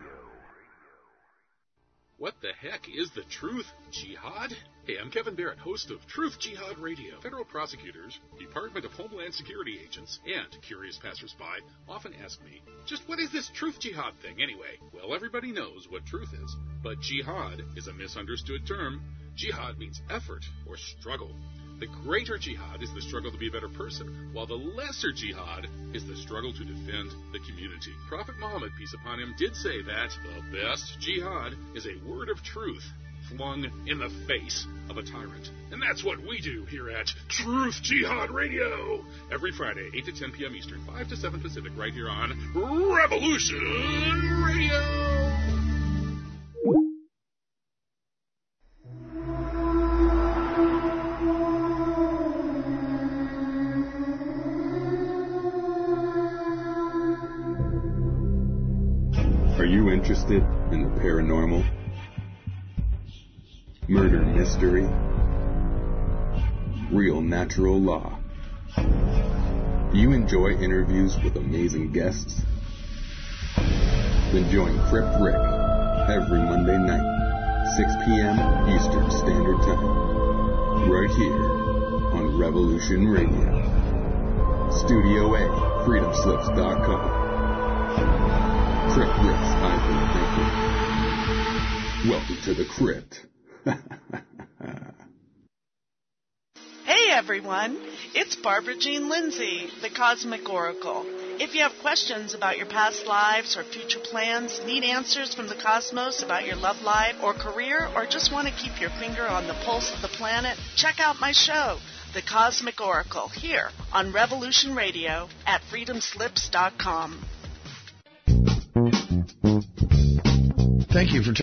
What the heck is the Truth Jihad? Hey, I'm Kevin Barrett, host of Truth Jihad Radio. Federal prosecutors, Department of Homeland Security agents, and curious passersby often ask me, just what is this Truth Jihad thing anyway? Well, everybody knows what truth is, but jihad is a misunderstood term. Jihad means effort or struggle. The greater jihad is the struggle to be a better person, while the lesser jihad is the struggle to defend the community. Prophet Muhammad, peace upon him, did say that the best jihad is a word of truth flung in the face of a tyrant. And that's what we do here at Truth Jihad Radio. Every Friday, eight to ten p.m. Eastern, five to seven Pacific, right here on Revolution Radio. Are you interested in the paranormal, murder mystery, real natural law? Do you enjoy interviews with amazing guests? Then join Crypt Rick every Monday night, six p.m. Eastern Standard Time, right here on Revolution Radio. Studio A, freedom slips dot com. Crypt Rick's High Thinking. Welcome to the Crypt. Hey everyone, it's Barbara Jean Lindsay, the Cosmic Oracle. If you have questions about your past lives or future plans, need answers from the cosmos about your love life or career, or just want to keep your finger on the pulse of the planet, check out my show, The Cosmic Oracle, here on Revolution Radio at freedom slips dot com. Thank you for